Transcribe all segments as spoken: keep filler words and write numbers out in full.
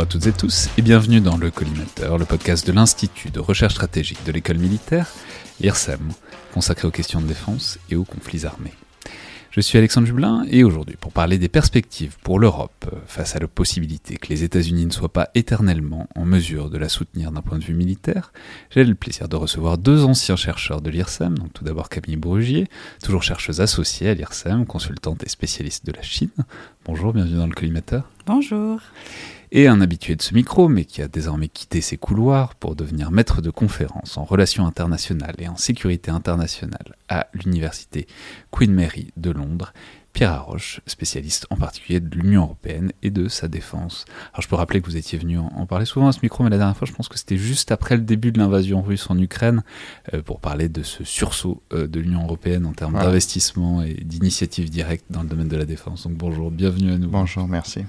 Bonjour à toutes et tous et bienvenue dans le Collimateur, le podcast de l'Institut de recherche stratégique de l'école militaire, l'I R S E M, consacré aux questions de défense et aux conflits armés. Je suis Alexandre Jublin et aujourd'hui, pour parler des perspectives pour l'Europe face à la possibilité que les États-Unis ne soient pas éternellement en mesure de la soutenir d'un point de vue militaire, j'ai le plaisir de recevoir deux anciens chercheurs de l'I R S E M, donc tout d'abord Camille Brugier, toujours chercheuse associée à l'I R S E M, consultante et spécialiste de la Chine. Bonjour, bienvenue dans le Collimateur. Bonjour. Et un habitué de ce micro, mais qui a désormais quitté ses couloirs pour devenir maître de conférences en relations internationales et en sécurité internationale à l'université Queen Mary de Londres, Pierre Haroche, spécialiste en particulier de l'Union européenne et de sa défense. Alors je peux rappeler que vous étiez venu en, en parler souvent à ce micro, mais la dernière fois je pense que c'était juste après le début de l'invasion russe en Ukraine, euh, pour parler de ce sursaut euh, de l'Union européenne en termes ouais. d'investissement et d'initiatives directes dans le domaine de la défense. Donc bonjour, bienvenue à nous. Bonjour, merci.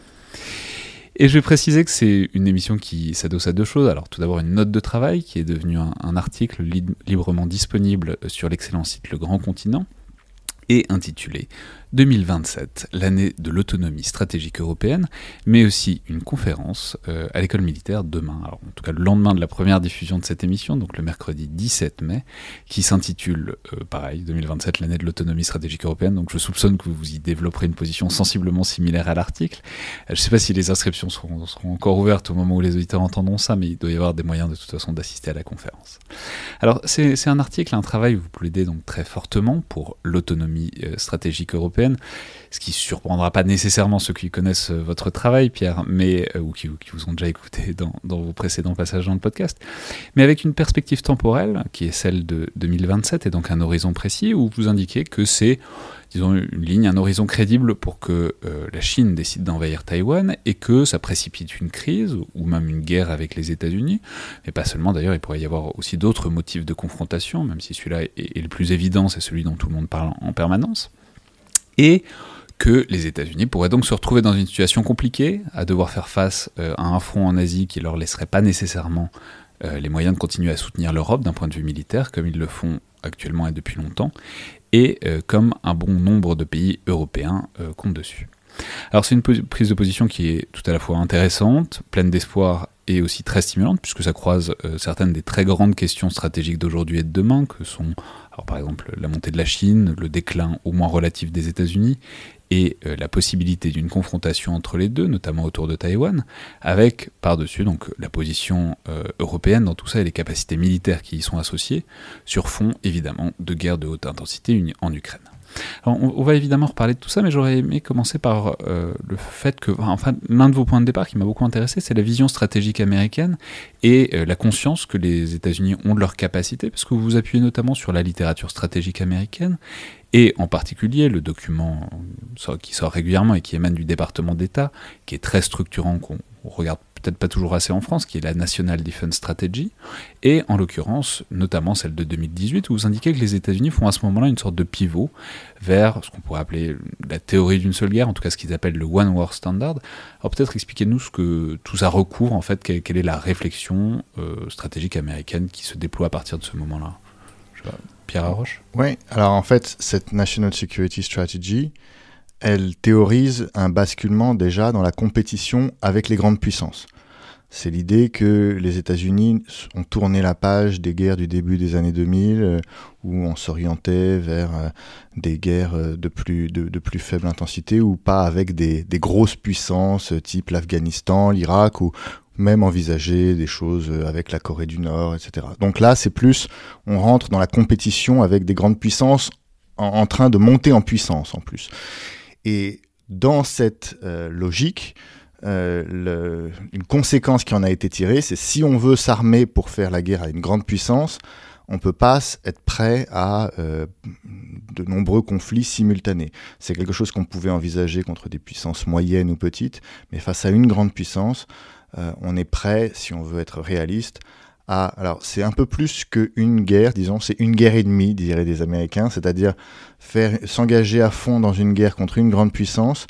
Et je vais préciser que c'est une émission qui s'adosse à deux choses. Alors tout d'abord une note de travail qui est devenue un, un article li- librement disponible sur l'excellent site Le Grand Continent et intitulé deux mille vingt-sept, l'année de l'autonomie stratégique européenne, mais aussi une conférence euh, à l'école militaire demain, alors en tout cas le lendemain de la première diffusion de cette émission, donc le mercredi dix-sept mai, qui s'intitule, euh, pareil, deux mille vingt-sept, l'année de l'autonomie stratégique européenne, donc je soupçonne que vous y développerez une position sensiblement similaire à l'article. Euh, je ne sais pas si les inscriptions seront, seront encore ouvertes au moment où les auditeurs entendront ça, mais il doit y avoir des moyens de toute façon d'assister à la conférence. Alors c'est, c'est un article, un travail où vous plaidez donc très fortement pour l'autonomie euh, stratégique européenne, ce qui ne surprendra pas nécessairement ceux qui connaissent votre travail, Pierre, mais, euh, ou qui, qui vous ont déjà écouté dans, dans vos précédents passages dans le podcast, mais avec une perspective temporelle qui est celle de deux mille vingt-sept, et donc un horizon précis où vous indiquez que c'est, disons, une ligne, un horizon crédible pour que euh, la Chine décide d'envahir Taïwan et que ça précipite une crise ou même une guerre avec les États-Unis, mais pas seulement d'ailleurs, il pourrait y avoir aussi d'autres motifs de confrontation, même si celui-là est, est le plus évident, c'est celui dont tout le monde parle en permanence. Et que les États-Unis pourraient donc se retrouver dans une situation compliquée, à devoir faire face euh, à un front en Asie qui ne leur laisserait pas nécessairement euh, les moyens de continuer à soutenir l'Europe d'un point de vue militaire, comme ils le font actuellement et depuis longtemps, et euh, comme un bon nombre de pays européens euh, comptent dessus. Alors c'est une po- prise de position qui est tout à la fois intéressante, pleine d'espoir et aussi très stimulante, puisque ça croise euh, certaines des très grandes questions stratégiques d'aujourd'hui et de demain, que sont, alors, par exemple, la montée de la Chine, le déclin au moins relatif des États-Unis, et euh, la possibilité d'une confrontation entre les deux, notamment autour de Taïwan, avec par-dessus donc la position euh, européenne dans tout ça et les capacités militaires qui y sont associées, sur fond évidemment de guerre de haute intensité uni- en Ukraine. Alors, on, on va évidemment reparler de tout ça, mais j'aurais aimé commencer par euh, le fait que, enfin, l'un de vos points de départ qui m'a beaucoup intéressé, c'est la vision stratégique américaine et euh, la conscience que les États-Unis ont de leurs capacités, parce que vous vous appuyez notamment sur la littérature stratégique américaine, et en particulier le document qui sort régulièrement et qui émane du département d'État, qui est très structurant, qu'on regarde peut-être pas toujours assez en France, qui est la National Defense Strategy, et en l'occurrence, notamment celle de deux mille dix-huit, où vous indiquez que les États-Unis font à ce moment-là une sorte de pivot vers ce qu'on pourrait appeler la théorie d'une seule guerre, en tout cas ce qu'ils appellent le One War Standard. Alors peut-être expliquez-nous ce que tout ça recouvre, en fait, quelle, quelle est la réflexion euh, stratégique américaine qui se déploie à partir de ce moment-là. Je sais pas, Pierre Haroche ? Oui, alors en fait, cette National Security Strategy, elle théorise un basculement déjà dans la compétition avec les grandes puissances. C'est l'idée que les États-Unis ont tourné la page des guerres du début des années deux mille, euh, où on s'orientait vers euh, des guerres euh, de, plus, de, de plus faible intensité, ou pas avec des, des grosses puissances, euh, type l'Afghanistan, l'Irak, ou même envisager des choses euh, avec la Corée du Nord, et cetera. Donc là, c'est plus, on rentre dans la compétition avec des grandes puissances en, en train de monter en puissance en plus. Et dans cette euh, logique, Euh, le, une conséquence qui en a été tirée, c'est si on veut s'armer pour faire la guerre à une grande puissance, on ne peut pas être prêt à euh, de nombreux conflits simultanés. C'est quelque chose qu'on pouvait envisager contre des puissances moyennes ou petites, mais face à une grande puissance, euh, on est prêt, si on veut être réaliste, à... Alors, c'est un peu plus qu'une guerre, disons, c'est une guerre et demie, diraient les Américains, c'est-à-dire faire, s'engager à fond dans une guerre contre une grande puissance,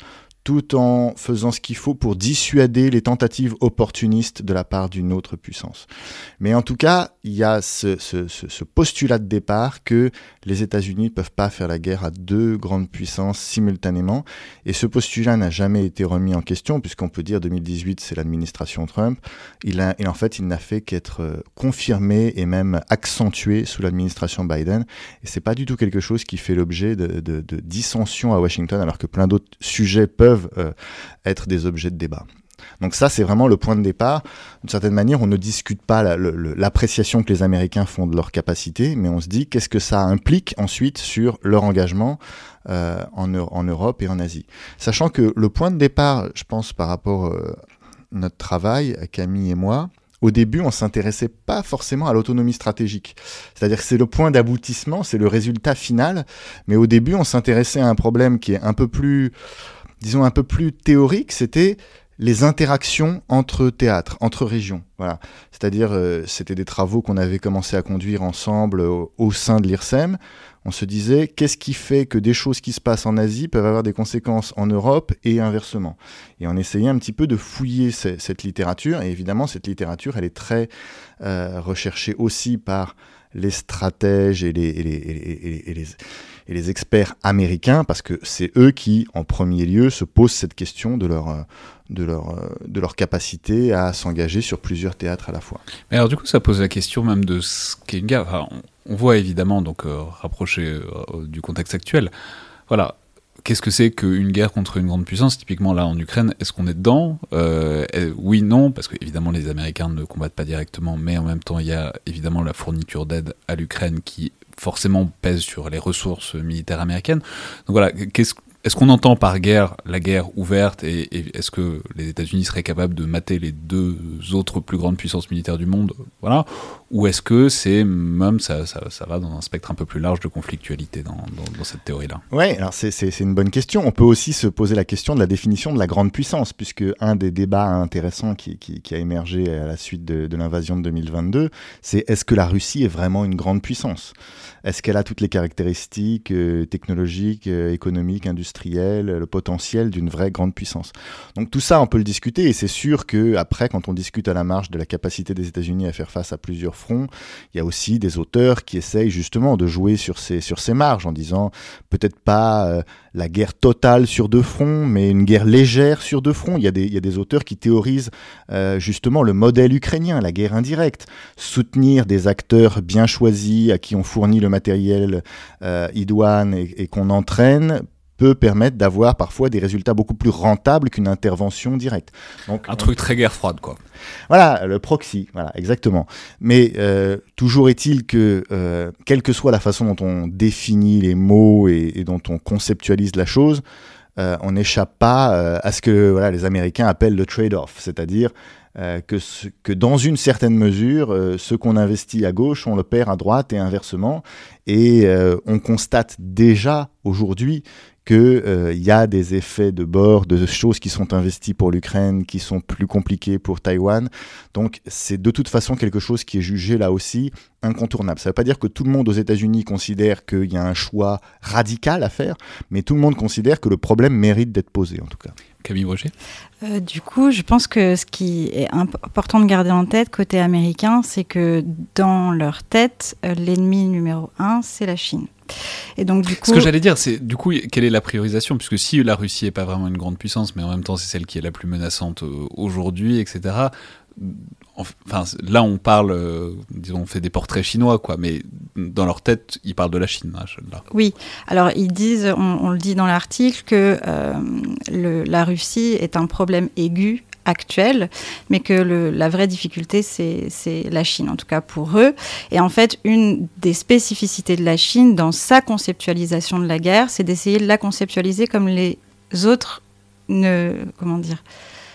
tout en faisant ce qu'il faut pour dissuader les tentatives opportunistes de la part d'une autre puissance. Mais en tout cas, il y a ce, ce, ce, ce postulat de départ que les États-Unis ne peuvent pas faire la guerre à deux grandes puissances simultanément. Et ce postulat n'a jamais été remis en question, puisqu'on peut dire deux mille dix-huit, c'est l'administration Trump. Il a, et en fait, il n'a fait qu'être confirmé et même accentué sous l'administration Biden. Et c'est pas du tout quelque chose qui fait l'objet de, de, de dissensions à Washington, alors que plein d'autres sujets peuvent Euh, être des objets de débat. Donc ça, c'est vraiment le point de départ. D'une certaine manière, on ne discute pas la, le, l'appréciation que les Américains font de leur capacité, mais on se dit qu'est-ce que ça implique ensuite sur leur engagement euh, en, en Europe et en Asie. Sachant que le point de départ, je pense, par rapport à euh, notre travail, Camille et moi, au début, on ne s'intéressait pas forcément à l'autonomie stratégique. C'est-à-dire que c'est le point d'aboutissement, c'est le résultat final, mais au début, on s'intéressait à un problème qui est un peu plus... disons un peu plus théorique, c'était les interactions entre théâtres, entre régions. Voilà. C'est-à-dire, euh, c'était des travaux qu'on avait commencé à conduire ensemble au, au sein de l'I R S E M. On se disait, qu'est-ce qui fait que des choses qui se passent en Asie peuvent avoir des conséquences en Europe et inversement. Et on essayait un petit peu de fouiller c- cette littérature. Et évidemment, cette littérature, elle est très euh, recherchée aussi par les stratèges et les... Et les, et les, et les et les experts américains, parce que c'est eux qui, en premier lieu, se posent cette question de leur, de leur, de leur capacité à s'engager sur plusieurs théâtres à la fois. Mais alors du coup, ça pose la question même de ce qu'est une guerre. Enfin, on, on voit évidemment, donc euh, rapproché euh, du contexte actuel, voilà, qu'est-ce que c'est qu'une guerre contre une grande puissance? Typiquement là en Ukraine, est-ce qu'on est dedans? euh, Oui, non, parce que évidemment les Américains ne combattent pas directement, mais en même temps il y a évidemment la fourniture d'aide à l'Ukraine qui forcément pèse sur les ressources militaires américaines. Donc voilà, qu'est-ce, est-ce qu'on entend par guerre la guerre ouverte et, et est-ce que les États-Unis seraient capables de mater les deux autres plus grandes puissances militaires du monde, voilà, ou est-ce que c'est même ça, ça, ça va dans un spectre un peu plus large de conflictualité dans, dans, dans cette théorie-là? Oui, alors c'est, c'est, c'est une bonne question. On peut aussi se poser la question de la définition de la grande puissance, puisque un des débats intéressants qui, qui, qui a émergé à la suite de, de l'invasion de deux mille vingt-deux, c'est est-ce que la Russie est vraiment une grande puissance? Est-ce qu'elle a toutes les caractéristiques euh, technologiques, euh, économiques, industrielles, le potentiel d'une vraie grande puissance? Donc tout ça, on peut le discuter, et c'est sûr qu'après, quand on discute à la marge de la capacité des États-Unis à faire face à plusieurs fronts, il y a aussi des auteurs qui essayent justement de jouer sur ces, sur ces marges en disant peut-être pas euh, la guerre totale sur deux fronts, mais une guerre légère sur deux fronts. Il y a des, il y a des auteurs qui théorisent euh, justement le modèle ukrainien, la guerre indirecte, soutenir des acteurs bien choisis à qui on fournit le matériel euh, idoine et, et qu'on entraîne peut permettre d'avoir parfois des résultats beaucoup plus rentables qu'une intervention directe. Donc, un truc très guerre froide, quoi. Voilà, le proxy, voilà, exactement. Mais euh, toujours est-il que, euh, quelle que soit la façon dont on définit les mots et, et dont on conceptualise la chose, euh, on n'échappe pas euh, à ce que voilà, les Américains appellent le trade-off, c'est-à-dire euh, que, ce, que dans une certaine mesure, euh, ce qu'on investit à gauche, on le perd à droite et inversement. Et euh, on constate déjà aujourd'hui qu'il euh, y a des effets de bord, de choses qui sont investies pour l'Ukraine, qui sont plus compliquées pour Taïwan. Donc c'est de toute façon quelque chose qui est jugé là aussi incontournable. Ça ne veut pas dire que tout le monde aux États-Unis considère qu'il y a un choix radical à faire, mais tout le monde considère que le problème mérite d'être posé en tout cas. Camille Brochet ? Euh, du coup, je pense que ce qui est important de garder en tête côté américain, c'est que dans leur tête, euh, l'ennemi numéro un, c'est la Chine. Et donc, du coup... Ce que j'allais dire, c'est du coup, quelle est la priorisation ? Puisque si la Russie n'est pas vraiment une grande puissance, mais en même temps, c'est celle qui est la plus menaçante euh, aujourd'hui, et cetera. Enfin, là, on parle, euh, disons, on fait des portraits chinois, quoi, mais dans leur tête, ils parlent de la Chine, là. Oui, alors ils disent, on, on le dit dans l'article, que euh, le, la Russie est un problème aigu actuel, mais que le, la vraie difficulté, c'est, c'est la Chine, en tout cas pour eux. Et en fait, une des spécificités de la Chine, dans sa conceptualisation de la guerre, c'est d'essayer de la conceptualiser comme les autres ne... Comment dire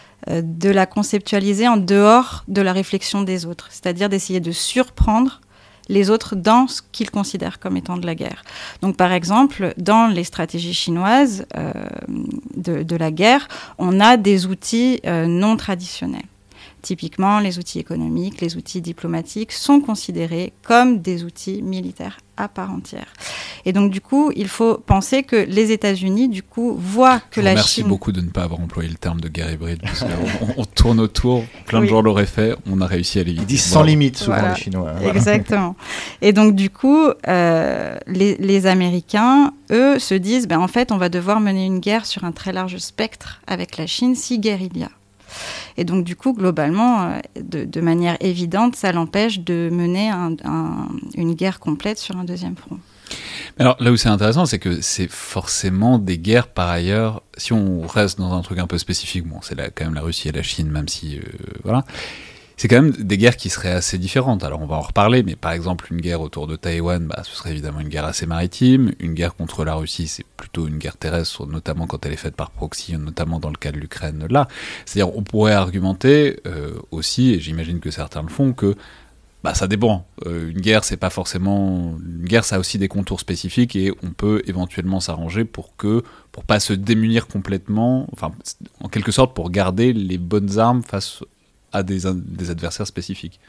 de la conceptualiser en dehors de la réflexion des autres, c'est-à-dire d'essayer de surprendre les autres dans ce qu'ils considèrent comme étant de la guerre. Donc, par exemple, dans les stratégies chinoises euh, de, de la guerre, on a des outils euh, non traditionnels. Typiquement, les outils économiques, les outils diplomatiques sont considérés comme des outils militaires à part entière. Et donc, du coup, il faut penser que les États-Unis, du coup, voient que la Chine... Merci beaucoup de ne pas avoir employé le terme de guerre hybride, parce qu'on on tourne autour, plein de oui. gens l'auraient fait, on a réussi à l'éviter. Ils disent sans voilà. limite, souvent, voilà. les Chinois. Voilà. Exactement. Et donc, du coup, euh, les, les Américains, eux, se disent, ben, en fait, on va devoir mener une guerre sur un très large spectre avec la Chine, si guerre il y a. Et donc, du coup, globalement, de, de manière évidente, ça l'empêche de mener un, un, une guerre complète sur un deuxième front. Alors, là où c'est intéressant, c'est que c'est forcément des guerres, par ailleurs, si on reste dans un truc un peu spécifique, bon, c'est la, quand même la Russie et la Chine, même si, euh, voilà, c'est quand même des guerres qui seraient assez différentes. Alors, on va en reparler, mais par exemple, une guerre autour de Taïwan, bah, ce serait évidemment une guerre assez maritime. Une guerre contre la Russie, c'est plutôt une guerre terrestre, notamment quand elle est faite par proxy, notamment dans le cas de l'Ukraine, là. C'est-à-dire, on pourrait argumenter euh, aussi, et j'imagine que certains le font, que bah, ça dépend. Euh, une guerre, c'est pas forcément... Une guerre, ça a aussi des contours spécifiques, et on peut éventuellement s'arranger pour que, pour pas se démunir complètement, enfin, en quelque sorte, pour garder les bonnes armes face à des, des adversaires spécifiques.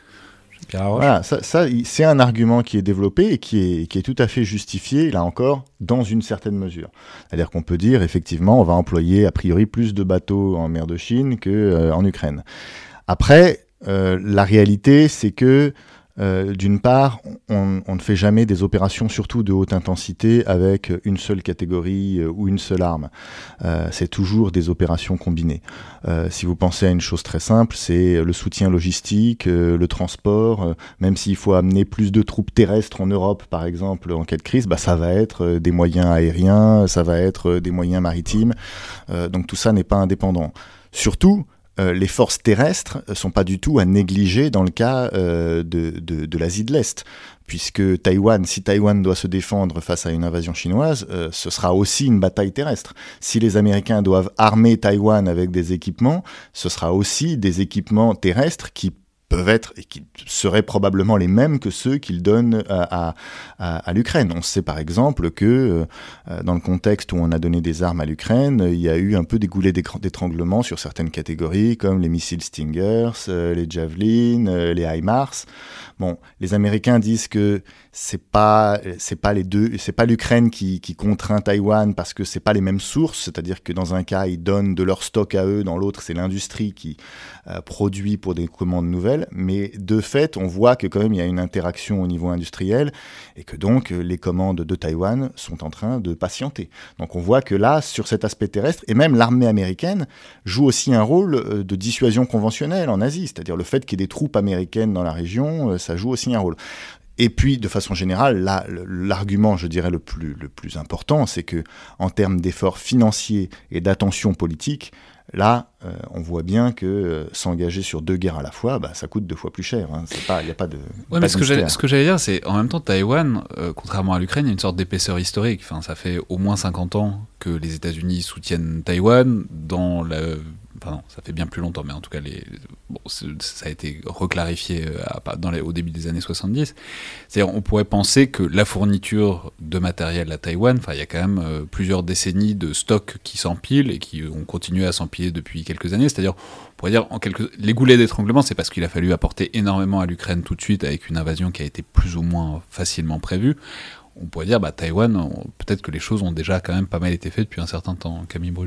Voilà, ça, ça, c'est un argument qui est développé et qui est, qui est tout à fait justifié, là encore, dans une certaine mesure. C'est-à-dire qu'on peut dire, effectivement, on va employer a priori plus de bateaux en mer de Chine qu'en euh, Ukraine. Après, euh, la réalité, c'est que Euh, d'une part, on, on ne fait jamais des opérations, surtout de haute intensité, avec une seule catégorie euh, ou une seule arme. Euh, c'est toujours des opérations combinées. Euh, si vous pensez à une chose très simple, c'est le soutien logistique, euh, le transport. Euh, même s'il faut amener plus de troupes terrestres en Europe, par exemple, en cas de crise, bah, ça va être euh, des moyens aériens, ça va être euh, des moyens maritimes. Euh, donc tout ça n'est pas indépendant. Surtout, Euh, les forces terrestres ne sont pas du tout à négliger dans le cas euh, de, de, de l'Asie de l'Est, puisque Taïwan, si Taïwan doit se défendre face à une invasion chinoise, euh, ce sera aussi une bataille terrestre. Si les Américains doivent armer Taïwan avec des équipements, ce sera aussi des équipements terrestres qui peuvent être, et qui seraient probablement les mêmes que ceux qu'ils donnent à, à, à l'Ukraine. On sait par exemple que euh, dans le contexte où on a donné des armes à l'Ukraine, il y a eu un peu des goulets d'étranglement sur certaines catégories, comme les missiles Stingers, euh, les Javelin, euh, les HIMARS. Bon, les Américains disent que c'est pas c'est pas les deux, c'est pas l'Ukraine qui, qui contraint Taïwan parce que c'est pas les mêmes sources, c'est-à-dire que dans un cas ils donnent de leur stock à eux, dans l'autre c'est l'industrie qui euh, produit pour des commandes nouvelles. Mais de fait, on voit que quand même il y a une interaction au niveau industriel et que donc les commandes de Taïwan sont en train de patienter. Donc on voit que là, sur cet aspect terrestre, et même l'armée américaine joue aussi un rôle de dissuasion conventionnelle en Asie, c'est-à-dire le fait qu'il y ait des troupes américaines dans la région, ça joue aussi un rôle. Et puis, de façon générale, là, l'argument, je dirais, le plus, le plus important, c'est que en termes d'efforts financiers et d'attention politique, là, euh, on voit bien que euh, s'engager sur deux guerres à la fois, bah, ça coûte deux fois plus cher. Hein. C'est pas, il n'y a pas de. Ouais, mais ce que, ce que j'allais dire, c'est en même temps, Taïwan, euh, contrairement à l'Ukraine, il y a une sorte d'épaisseur historique. Enfin, ça fait au moins cinquante ans que les États-Unis soutiennent Taïwan dans la. Enfin non, ça fait bien plus longtemps, mais en tout cas, les... bon, ça a été reclarifié à, dans les, au début des années soixante-dix. C'est-à-dire, on pourrait penser que la fourniture de matériel à Taïwan, enfin, il y a quand même euh, plusieurs décennies de stocks qui s'empilent et qui ont continué à s'empiler depuis quelques années. C'est-à-dire, on pourrait dire, en quelque... les goulets d'étranglement, c'est parce qu'il a fallu apporter énormément à l'Ukraine tout de suite avec une invasion qui a été plus ou moins facilement prévue. On pourrait dire, bah, Taïwan, on... peut-être que les choses ont déjà quand même pas mal été faites depuis un certain temps. Camille Brugier ?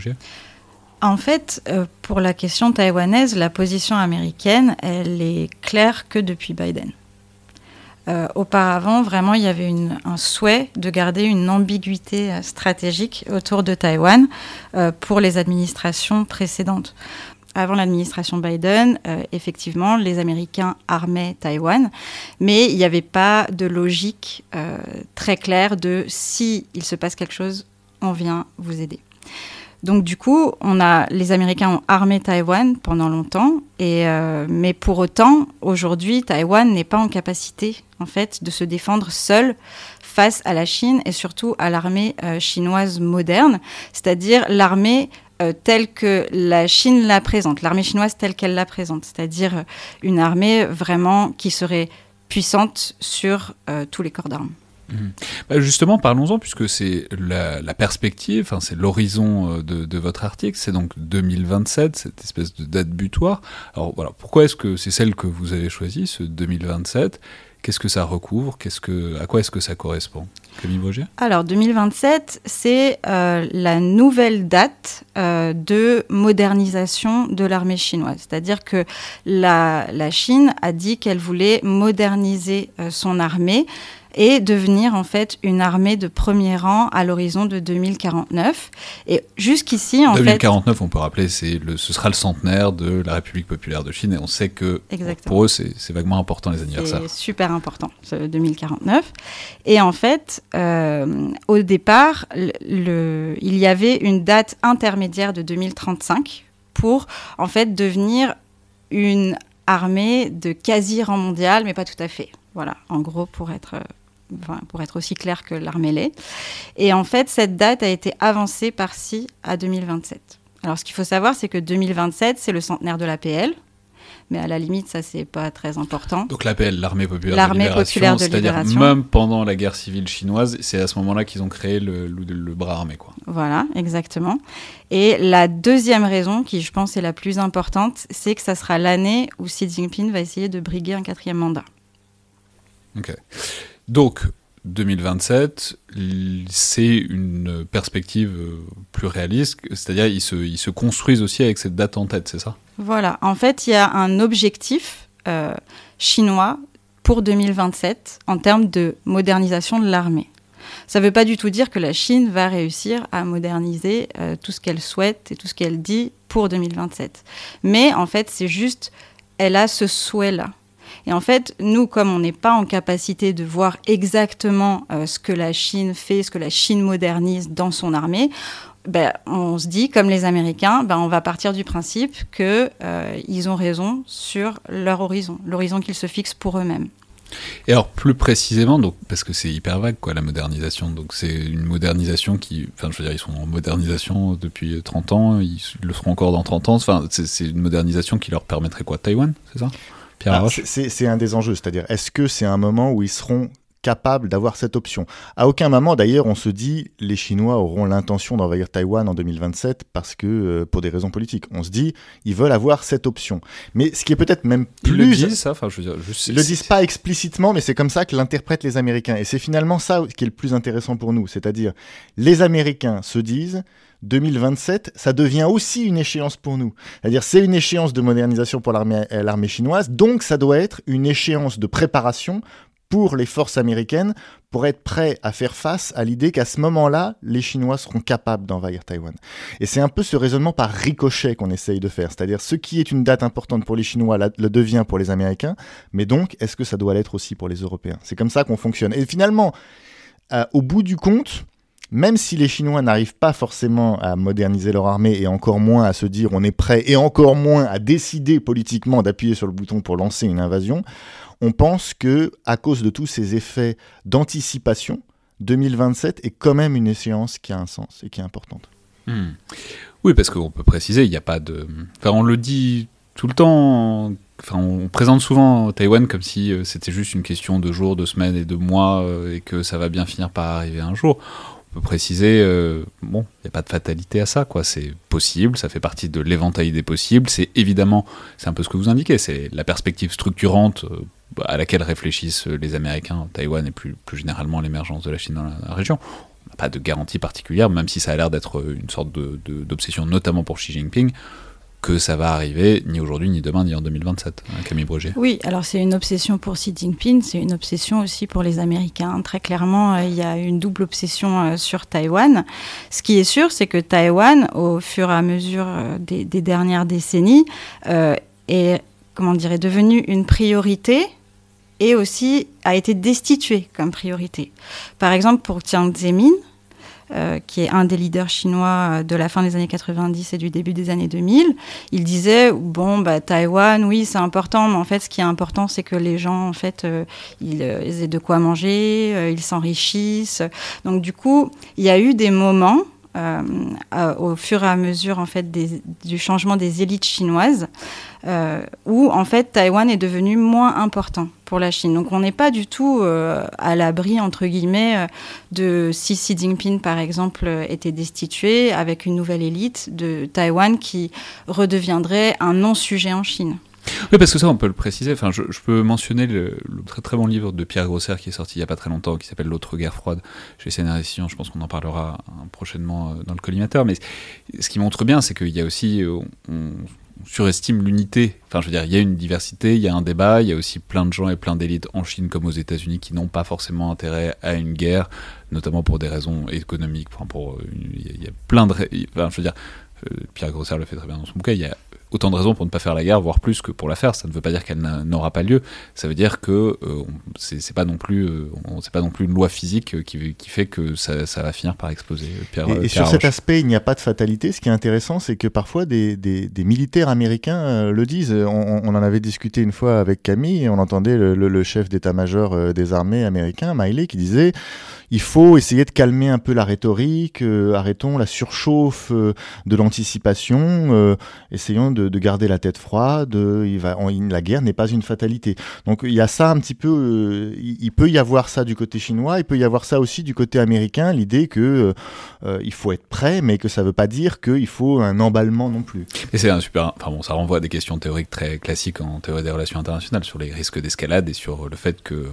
En fait, euh, pour la question taïwanaise, la position américaine, elle est claire que depuis Biden. Euh, auparavant, vraiment, il y avait une, un souhait de garder une ambiguïté stratégique autour de Taïwan euh, pour les administrations précédentes. Avant l'administration Biden, euh, effectivement, les Américains armaient Taïwan, mais il n'y avait pas de logique euh, très claire de si il se passe quelque chose, on vient vous aider. Donc du coup, on a, les Américains ont armé Taïwan pendant longtemps, et, euh, mais pour autant, aujourd'hui, Taïwan n'est pas en capacité en fait, de se défendre seul face à la Chine et surtout à l'armée euh, chinoise moderne, c'est-à-dire l'armée euh, telle que la Chine la présente, l'armée chinoise telle qu'elle la présente, c'est-à-dire une armée vraiment qui serait puissante sur euh, tous les corps d'armes. Mmh. Bah justement, parlons-en, puisque c'est la, la perspective, enfin, c'est l'horizon de, de votre article, c'est donc deux mille vingt-sept, cette espèce de date butoir. Alors voilà, pourquoi est-ce que c'est celle que vous avez choisie, ce deux mille vingt-sept ? Qu'est-ce que ça recouvre ? Qu'est-ce que, à quoi est-ce que ça correspond ? Camille Brogé ? Alors, deux mille vingt-sept, c'est euh, la nouvelle date euh, de modernisation de l'armée chinoise. C'est-à-dire que la, la Chine a dit qu'elle voulait moderniser euh, son armée et devenir en fait une armée de premier rang à l'horizon de deux mille quarante-neuf. Et jusqu'ici, en deux mille quarante-neuf, fait... on peut rappeler, c'est le, ce sera le centenaire de la République populaire de Chine, et on sait que Exactement. Pour eux, c'est, c'est vaguement important les anniversaires. C'est super important, ce deux mille quarante-neuf. Et en fait, euh, au départ, le, le, il y avait une date intermédiaire de deux mille trente-cinq pour en fait devenir une armée de quasi-rang mondial, mais pas tout à fait. Voilà, en gros, pour être... Enfin, pour être aussi clair que l'armée l'est. Et en fait, cette date a été avancée par-ci à deux mille vingt-sept. Alors, ce qu'il faut savoir, c'est que deux mille vingt-sept, c'est le centenaire de l'A P L. Mais à la limite, ça, c'est pas très important. Donc l'A P L, l'Armée populaire l'armée de libération, populaire de c'est-à-dire libération. Même pendant la guerre civile chinoise, c'est à ce moment-là qu'ils ont créé le, le, le bras armé, quoi. Voilà, exactement. Et la deuxième raison, qui je pense est la plus importante, c'est que ça sera l'année où Xi Jinping va essayer de briguer un quatrième mandat. Ok. Donc, deux mille vingt-sept, c'est une perspective plus réaliste, c'est-à-dire ils se, ils se construisent aussi avec cette date en tête, c'est ça ? Voilà. En fait, il y a un objectif euh, chinois pour deux mille vingt-sept en termes de modernisation de l'armée. Ça ne veut pas du tout dire que la Chine va réussir à moderniser euh, tout ce qu'elle souhaite et tout ce qu'elle dit pour deux mille vingt-sept. Mais en fait, c'est juste, elle a ce souhait-là. Et en fait, nous, comme on n'est pas en capacité de voir exactement euh, ce que la Chine fait, ce que la Chine modernise dans son armée, ben, on se dit, comme les Américains, ben, on va partir du principe qu'ils euh, ont raison sur leur horizon, l'horizon qu'ils se fixent pour eux-mêmes. Et alors, plus précisément, donc, parce que c'est hyper vague, quoi, la modernisation. Donc, c'est une modernisation qui... Enfin, je veux dire, ils sont en modernisation depuis trente ans, ils le seront encore dans trente ans. Enfin, c'est, c'est une modernisation qui leur permettrait quoi ? Taïwan, c'est ça ? Ah, c'est, c'est un des enjeux, c'est-à-dire est-ce que c'est un moment où ils seront capables d'avoir cette option ? À aucun moment d'ailleurs on se dit les Chinois auront l'intention d'envahir Taïwan en deux mille vingt-sept parce que euh, pour des raisons politiques. On se dit ils veulent avoir cette option. Mais ce qui est peut-être même plus... Ils le disent ça, enfin je veux dire... Je sais, ils le disent pas explicitement, mais c'est comme ça que l'interprètent les Américains. Et c'est finalement ça qui est le plus intéressant pour nous, c'est-à-dire les Américains se disent... deux mille vingt-sept, ça devient aussi une échéance pour nous. C'est-à-dire, c'est une échéance de modernisation pour l'armée, l'armée chinoise, donc ça doit être une échéance de préparation pour les forces américaines pour être prêts à faire face à l'idée qu'à ce moment-là, les Chinois seront capables d'envahir Taïwan. Et c'est un peu ce raisonnement par ricochet qu'on essaye de faire. C'est-à-dire, ce qui est une date importante pour les Chinois la, le devient pour les Américains, mais donc, est-ce que ça doit l'être aussi pour les Européens ? C'est comme ça qu'on fonctionne. Et finalement, euh, au bout du compte... Même si les Chinois n'arrivent pas forcément à moderniser leur armée et encore moins à se dire on est prêt et encore moins à décider politiquement d'appuyer sur le bouton pour lancer une invasion, on pense que à cause de tous ces effets d'anticipation, deux mille vingt-sept est quand même une échéance qui a un sens et qui est importante. Mmh. Oui, parce qu'on peut préciser, il n'y a pas de... Enfin, on le dit tout le temps... Enfin, on présente souvent Taïwan comme si euh, c'était juste une question de jours, de semaines et de mois euh, et que ça va bien finir par arriver un jour. On peut préciser, euh, bon, il n'y a pas de fatalité à ça, quoi. C'est possible, ça fait partie de l'éventail des possibles. C'est évidemment, c'est un peu ce que vous indiquez, c'est la perspective structurante euh, à laquelle réfléchissent les Américains, Taïwan et plus, plus généralement l'émergence de la Chine dans la, la région. On n'a pas de garantie particulière, même si ça a l'air d'être une sorte de, de, d'obsession, notamment pour Xi Jinping, que ça va arriver ni aujourd'hui, ni demain, ni en deux mille vingt-sept. Hein, Camille Brogé. Oui, alors c'est une obsession pour Xi Jinping, c'est une obsession aussi pour les Américains. Très clairement, euh, il y a une double obsession euh, sur Taïwan. Ce qui est sûr, c'est que Taïwan, au fur et à mesure euh, des, des dernières décennies, euh, est, comment dire, est devenu une priorité et aussi a été destitué comme priorité. Par exemple, pour Jiang Zemin, Euh, qui est un des leaders chinois de la fin des années quatre-vingt-dix et du début des années deux mille, il disait, bon, bah, Taïwan, oui, c'est important, mais en fait, ce qui est important, c'est que les gens, en fait, euh, ils, euh, ils aient de quoi manger, euh, ils s'enrichissent. Donc, du coup, il y a eu des moments euh, à, au fur et à mesure en fait des, du changement des élites chinoises, euh, où en fait Taïwan est devenu moins important pour la Chine. Donc on n'est pas du tout euh, à l'abri entre guillemets de si Xi Jinping par exemple était destitué avec une nouvelle élite de Taïwan qui redeviendrait un non-sujet en Chine. Oui, parce que ça, on peut le préciser. Enfin, je, je peux mentionner le, le très très bon livre de Pierre Grosser qui est sorti il n'y a pas très longtemps, qui s'appelle L'autre guerre froide chez Scénarisation. Je pense qu'on en parlera hein, prochainement dans le collimateur. Mais ce qui montre bien, c'est qu'il y a aussi, on, on surestime l'unité. Enfin, je veux dire, il y a une diversité, il y a un débat, il y a aussi plein de gens et plein d'élites en Chine comme aux États-Unis qui n'ont pas forcément intérêt à une guerre, notamment pour des raisons économiques. Enfin, pour, il y a plein de, enfin, je veux dire, Pierre Grosser le fait très bien dans son bouquin. Il y a autant de raisons pour ne pas faire la guerre, voire plus que pour la faire. Ça ne veut pas dire qu'elle n'aura pas lieu. Ça veut dire que euh, c'est, c'est pas non plus, euh, on, c'est pas non plus une loi physique qui, qui fait que ça, ça va finir par exploser. Pierre, et, et Pierre sur Roche. cet aspect, il n'y a pas de fatalité. Ce qui est intéressant, c'est que parfois des, des, des militaires américains euh, le disent. On, on en avait discuté une fois avec Camille et on entendait le, le, le chef d'état-major euh, des armées américains, Miley, qui disait: il faut essayer de calmer un peu la rhétorique, euh, arrêtons la surchauffe euh, de l'anticipation, euh, essayons de, de garder la tête froide, euh, il va, on, la guerre n'est pas une fatalité. Donc il y a ça un petit peu, euh, il, il peut y avoir ça du côté chinois, il peut y avoir ça aussi du côté américain, l'idée que euh, il faut être prêt, mais que ça ne veut pas dire qu'il faut un emballement non plus. Et c'est un super, enfin bon, ça renvoie à des questions théoriques très classiques en théorie des relations internationales sur les risques d'escalade et sur le fait que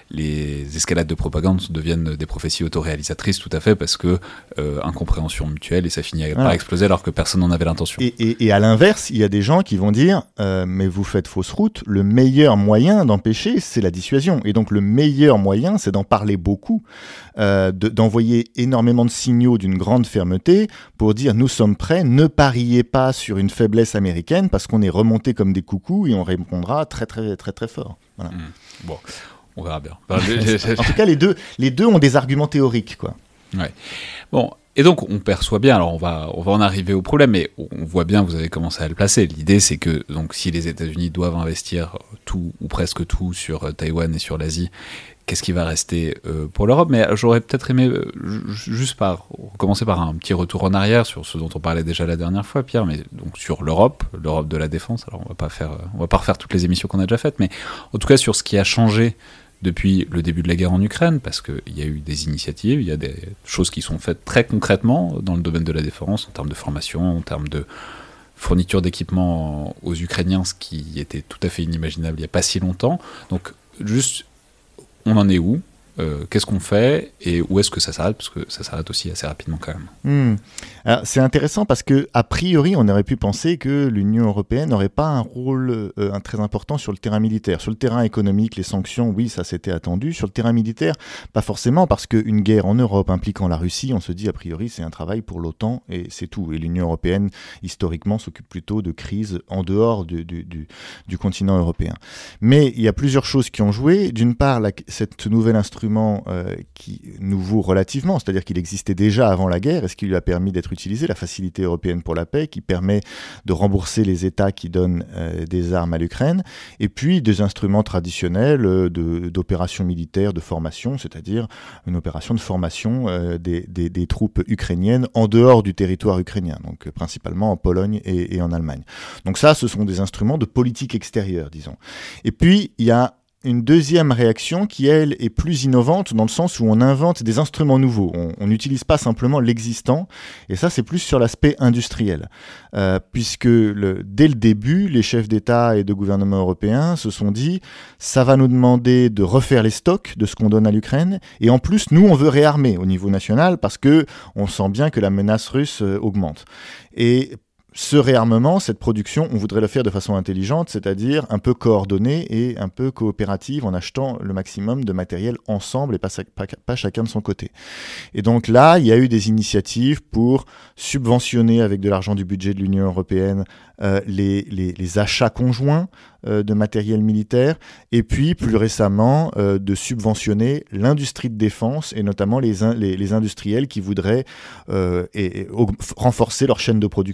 les escalades de propagande deviennent des prophéties autoréalisatrices, tout à fait, parce que euh, incompréhension mutuelle et ça finit par ah. exploser alors que personne n'en avait l'intention. Et, et, et à l'inverse, il y a des gens qui vont dire euh, mais vous faites fausse route, le meilleur moyen d'empêcher, c'est la dissuasion. Et donc le meilleur moyen, c'est d'en parler beaucoup, euh, de, d'envoyer énormément de signaux d'une grande fermeté pour dire nous sommes prêts, ne pariez pas sur une faiblesse américaine parce qu'on est remonté comme des coucous et on répondra très très très très fort. Voilà. Mmh. Bon. On verra bien. En tout cas, les deux, les deux ont des arguments théoriques, quoi. Ouais. Bon, et donc on perçoit bien. Alors on va, on va en arriver au problème, mais on voit bien. Vous avez commencé à le placer. L'idée, c'est que donc si les États-Unis doivent investir tout ou presque tout sur Taïwan et sur l'Asie, qu'est-ce qui va rester euh, pour l'Europe? Mais j'aurais peut-être aimé euh, juste par commencer par un petit retour en arrière sur ce dont on parlait déjà la dernière fois, Pierre, mais donc sur l'Europe, l'Europe de la défense. Alors on va pas faire, on va pas refaire toutes les émissions qu'on a déjà faites, mais en tout cas sur ce qui a changé depuis le début de la guerre en Ukraine, parce qu'il y a eu des initiatives, il y a des choses qui sont faites très concrètement dans le domaine de la défense, en termes de formation, en termes de fourniture d'équipements aux Ukrainiens, ce qui était tout à fait inimaginable il n'y a pas si longtemps. Donc, juste, on en est où ? Euh, qu'est-ce qu'on fait et où est-ce que ça s'arrête, parce que ça s'arrête aussi assez rapidement quand même. Mmh. Alors, c'est intéressant parce que a priori on aurait pu penser que l'Union européenne n'aurait pas un rôle euh, un très important sur le terrain militaire. Sur le terrain économique, les sanctions, oui, ça s'était attendu. Sur le terrain militaire, pas forcément, parce qu'une guerre en Europe impliquant la Russie, on se dit a priori c'est un travail pour l'OTAN et c'est tout. Et l'Union européenne historiquement s'occupe plutôt de crises en dehors du, du, du, du continent européen. Mais il y a plusieurs choses qui ont joué. D'une part, la, cette nouvelle instrument Euh, qui, nouveau relativement, c'est-à-dire qu'il existait déjà avant la guerre et ce qui lui a permis d'être utilisé, la Facilité européenne pour la paix qui permet de rembourser les États qui donnent euh, des armes à l'Ukraine, et puis des instruments traditionnels euh, de, d'opérations militaires de formation, c'est-à-dire une opération de formation euh, des, des, des troupes ukrainiennes en dehors du territoire ukrainien, donc euh, principalement en Pologne et, et en Allemagne. Donc ça, ce sont des instruments de politique extérieure, disons. Et puis, il y a une deuxième réaction qui, elle, est plus innovante dans le sens où on invente des instruments nouveaux. On n'utilise pas simplement l'existant, et ça, c'est plus sur l'aspect industriel. Euh, puisque le, dès le début, les chefs d'État et de gouvernement européens se sont dit « ça va nous demander de refaire les stocks de ce qu'on donne à l'Ukraine, et en plus, nous, on veut réarmer au niveau national parce qu'on sent bien que la menace russe euh, augmente. » Et ce réarmement, cette production, on voudrait le faire de façon intelligente, c'est-à-dire un peu coordonnée et un peu coopérative en achetant le maximum de matériel ensemble et pas, pas, pas chacun de son côté. Et donc là, il y a eu des initiatives pour subventionner avec de l'argent du budget de l'Union européenne euh, les, les, les achats conjoints euh, de matériel militaire et puis plus récemment euh, de subventionner l'industrie de défense et notamment les, in, les, les industriels qui voudraient euh, et, et, renforcer leur chaîne de production, leur capacité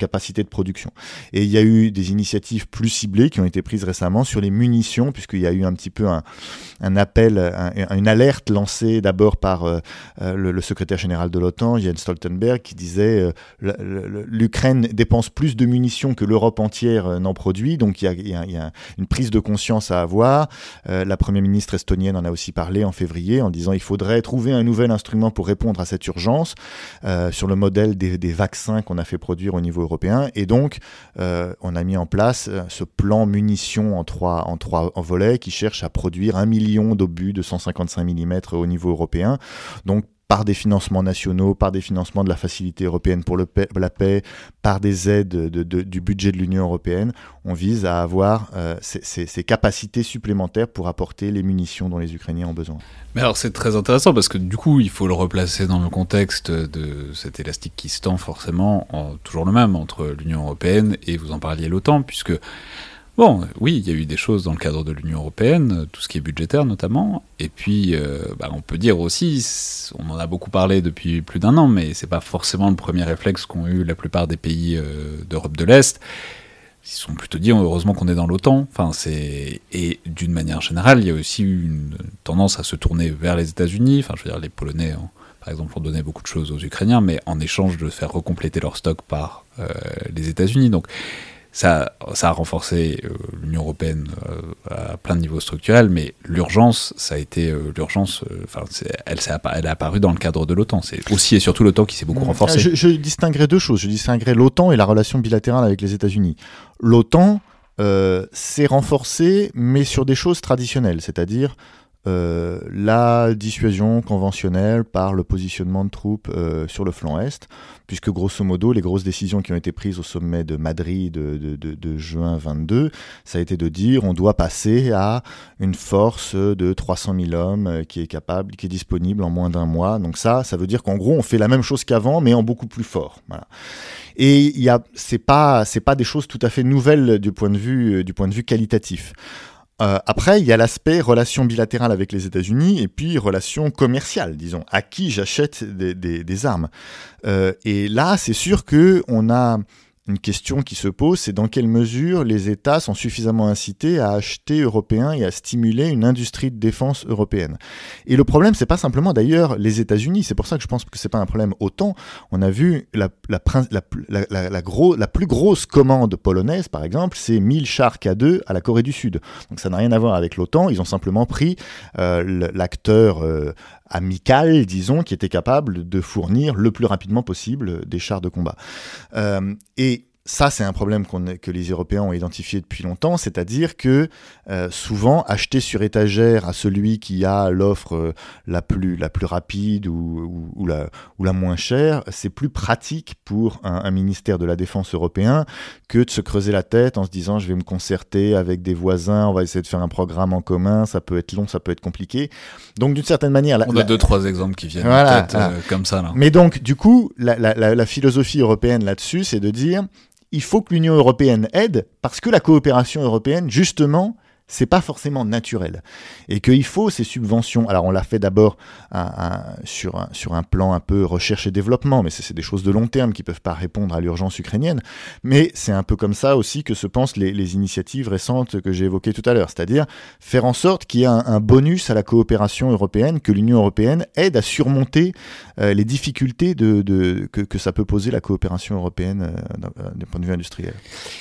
capacités de production. Et il y a eu des initiatives plus ciblées qui ont été prises récemment sur les munitions, puisqu'il y a eu un petit peu un, un appel, un, une alerte lancée d'abord par euh, le, le secrétaire général de l'OTAN, Jens Stoltenberg, qui disait euh, le, le, l'Ukraine dépense plus de munitions que l'Europe entière euh, n'en produit, donc il y a, il y a, il y a une prise de conscience à avoir. Euh, la première ministre estonienne en a aussi parlé en février en disant il faudrait trouver un nouvel instrument pour répondre à cette urgence euh, sur le modèle des, des vaccins qu'on a fait produire au niveau européen. Et donc, euh, on a mis en place euh, ce plan munitions en trois, en trois en volets qui cherche à produire un million d'obus de cent cinquante-cinq millimètres au niveau européen. Donc, par des financements nationaux, par des financements de la Facilité européenne pour le paix, la paix, par des aides de, de, du budget de l'Union européenne, on vise à avoir euh, ces, ces, ces capacités supplémentaires pour apporter les munitions dont les Ukrainiens ont besoin. Mais alors c'est très intéressant parce que du coup il faut le replacer dans le contexte de cet élastique qui se tend forcément, en, toujours le même, entre l'Union européenne et, vous en parliez, l'OTAN, puisque bon, oui, il y a eu des choses dans le cadre de l'Union européenne, tout ce qui est budgétaire notamment, et puis euh, bah, on peut dire aussi, on en a beaucoup parlé depuis plus d'un an, mais c'est pas forcément le premier réflexe qu'ont eu la plupart des pays euh, d'Europe de l'Est. Ils se sont plutôt dit, heureusement qu'on est dans l'OTAN. Enfin, c'est... Et d'une manière générale, il y a aussi une tendance à se tourner vers les États-Unis. Enfin, je veux dire, les Polonais, hein, par exemple, ont donné beaucoup de choses aux Ukrainiens, mais en échange de faire recompléter leur stock par euh, les États-Unis. Donc, Ça, ça a renforcé euh, l'Union européenne euh, à plein de niveaux structurels, mais l'urgence, ça a été euh, l'urgence. Enfin, euh, elle, s'est appa- elle est apparue dans le cadre de l'OTAN. C'est aussi et surtout l'OTAN qui s'est beaucoup renforcée. Je, je distinguerais deux choses. Je distinguerais l'OTAN et la relation bilatérale avec les États-Unis. L'OTAN euh, s'est renforcée, mais sur des choses traditionnelles, c'est-à-dire Euh, la dissuasion conventionnelle par le positionnement de troupes euh, sur le flanc Est, puisque grosso modo, les grosses décisions qui ont été prises au sommet de Madrid de, de, de, de juin vingt-deux, ça a été de dire on doit passer à une force de trois cent mille hommes euh, qui est capable, qui est disponible en moins d'un mois. Donc ça, ça veut dire qu'en gros, on fait la même chose qu'avant, mais en beaucoup plus fort. Voilà. Et il y a, c'est pas, c'est pas des choses tout à fait nouvelles du point de vue, du point de vue qualitatif. Euh, après, il y a l'aspect relation bilatérale avec les États-Unis et puis relation commerciale, disons, à qui j'achète des, des, des armes. Euh, et là, c'est sûr qu'on a une question qui se pose, c'est dans quelle mesure les États sont suffisamment incités à acheter européen et à stimuler une industrie de défense européenne. Et le problème, c'est pas simplement d'ailleurs les États-Unis, c'est pour ça que je pense que c'est pas un problème autant. On a vu la, la, la, la, la, la, gros, la plus grosse commande polonaise, par exemple, c'est mille chars K deux à la Corée du Sud. Donc ça n'a rien à voir avec l'OTAN, ils ont simplement pris euh, l'acteur euh, amical, disons, qui était capable de fournir le plus rapidement possible des chars de combat. Euh, et ça, c'est un problème qu'on, que les Européens ont identifié depuis longtemps, c'est-à-dire que euh, souvent, acheter sur étagère à celui qui a l'offre euh, la, plus, la plus rapide ou, ou, ou, la, ou la moins chère, c'est plus pratique pour un, un ministère de la Défense européen que de se creuser la tête en se disant « je vais me concerter avec des voisins, on va essayer de faire un programme en commun, ça peut être long, ça peut être compliqué ». Donc, d'une certaine manière... La, on a la, deux, trois exemples qui viennent voilà, en tête euh, comme ça. Là. Mais donc, du coup, la, la, la, la philosophie européenne là-dessus, c'est de dire... il faut que l'Union européenne aide parce que la coopération européenne, justement, c'est pas forcément naturel. Et qu'il faut ces subventions. Alors, on l'a fait d'abord un, un, sur, un, sur un plan un peu recherche et développement, mais c'est, c'est des choses de long terme qui peuvent pas répondre à l'urgence ukrainienne. Mais c'est un peu comme ça aussi que se pensent les, les initiatives récentes que j'ai évoquées tout à l'heure. C'est-à-dire faire en sorte qu'il y ait un, un bonus à la coopération européenne, que l'Union européenne aide à surmonter euh, les difficultés de, de, que, que ça peut poser la coopération européenne euh, d'un, d'un point de vue industriel.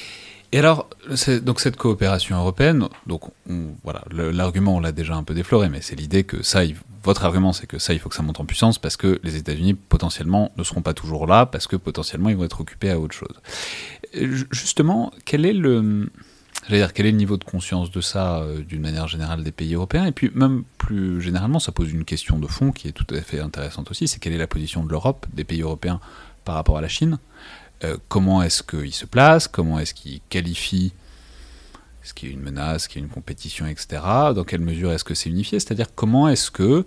Et alors, c'est, donc cette coopération européenne, donc on, voilà, le, l'argument on l'a déjà un peu défloré, mais c'est l'idée que ça, il, votre argument c'est que ça, il faut que ça monte en puissance parce que les États-Unis potentiellement ne seront pas toujours là, parce que potentiellement ils vont être occupés à autre chose. Et justement, quel est le, j'allais dire, quel est le niveau de conscience de ça euh, d'une manière générale des pays européens ? Et puis même plus généralement, ça pose une question de fond qui est tout à fait intéressante aussi, c'est quelle est la position de l'Europe, des pays européens par rapport à la Chine ? Euh, comment est-ce qu'il se place ? Comment est-ce qu'il qualifie ? Est-ce qu'il y a une menace ? Est-ce qu'il y a une compétition, et cetera. Dans quelle mesure est-ce que c'est unifié ? C'est-à-dire comment est-ce que...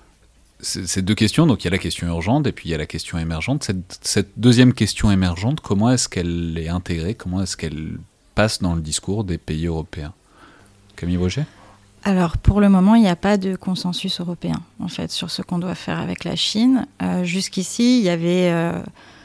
Ces deux questions, donc il y a la question urgente et puis il y a la question émergente. Cette, cette deuxième question émergente, comment est-ce qu'elle est intégrée ? Comment est-ce qu'elle passe dans le discours des pays européens ? Camille Brugé ? Alors, pour le moment, il n'y a pas de consensus européen, en fait, sur ce qu'on doit faire avec la Chine. Euh, jusqu'ici, il y avait... Euh,